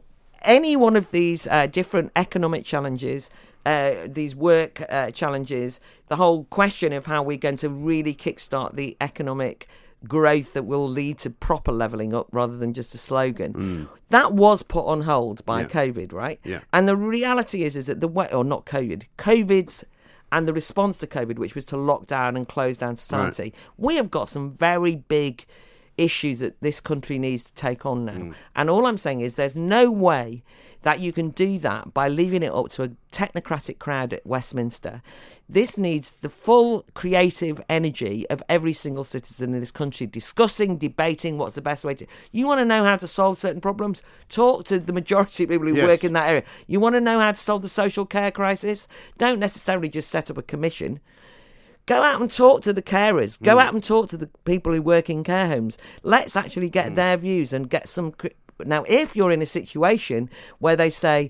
any one of these uh, different economic challenges, uh, these work uh, challenges, the whole question of how we're going to really kickstart the economic growth that will lead to proper levelling up rather than just a slogan, that was put on hold by Yeah. COVID, right? Yeah. And the reality is, is that the way, or not COVID, COVID's and the response to COVID, which was to lock down and close down society, Right. we have got some very big issues that this country needs to take on now. Mm. And all I'm saying is there's no way that you can do that by leaving it up to a technocratic crowd at Westminster. This needs the full creative energy of every single citizen in this country discussing, debating what's the best way to... You want to know how to solve certain problems? Talk to the majority of people who Yes. work in that area. You want to know how to solve the social care crisis? Don't necessarily just set up a commission. Go out and talk to the carers. Go out and talk to the people who work in care homes. Let's actually get their views and get some... cri- Now, if you're in a situation where they say,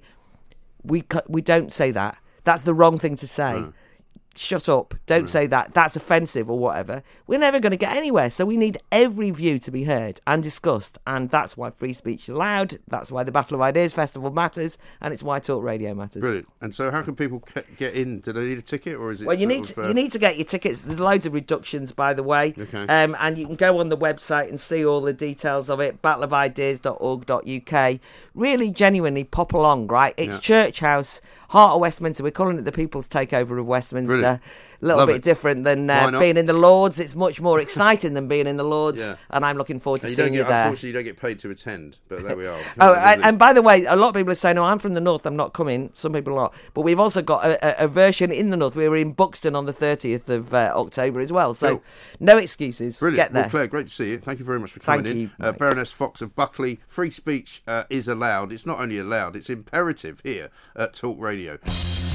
we cu- we don't say that, that's the wrong thing to say. Shut up. Don't say that. That's offensive or whatever. We're never going to get anywhere. So we need every view to be heard and discussed. And that's why free speech is allowed. That's why the Battle of Ideas Festival matters. And it's why Talk Radio matters. Brilliant. And so, how can people ca- get in? Do they need a ticket, or is it? Well, you sort need of, to, uh, you need to get your tickets. There's loads of reductions, by the way. Okay. Um, and you can go on the website and see all the details of it, battle of ideas dot org dot U K. Really, genuinely pop along, right? It's Yeah. Church House, heart of Westminster. We're calling it the People's Takeover of Westminster. Brilliant. A little Love bit it. different than Why uh, not? being in the Lords. It's much more exciting than being in the Lords. Yeah. And I'm looking forward to And you seeing don't you get, there. unfortunately, you don't get paid to attend, but there we are. Oh, and, and by the way, a lot of people are saying, "Oh, I'm from the north. I'm not coming." Some people are, but we've also got a, a, a version in the north. We were in Buxton on the thirtieth of uh, October as well. So, Cool. no excuses. Brilliant. Get there. Well, Claire, great to see you. Thank you very much for Thank coming you, in. Uh, Mike. Baroness Fox of Buckley, free speech uh, is allowed. It's not only allowed, it's imperative here at Talk Radio.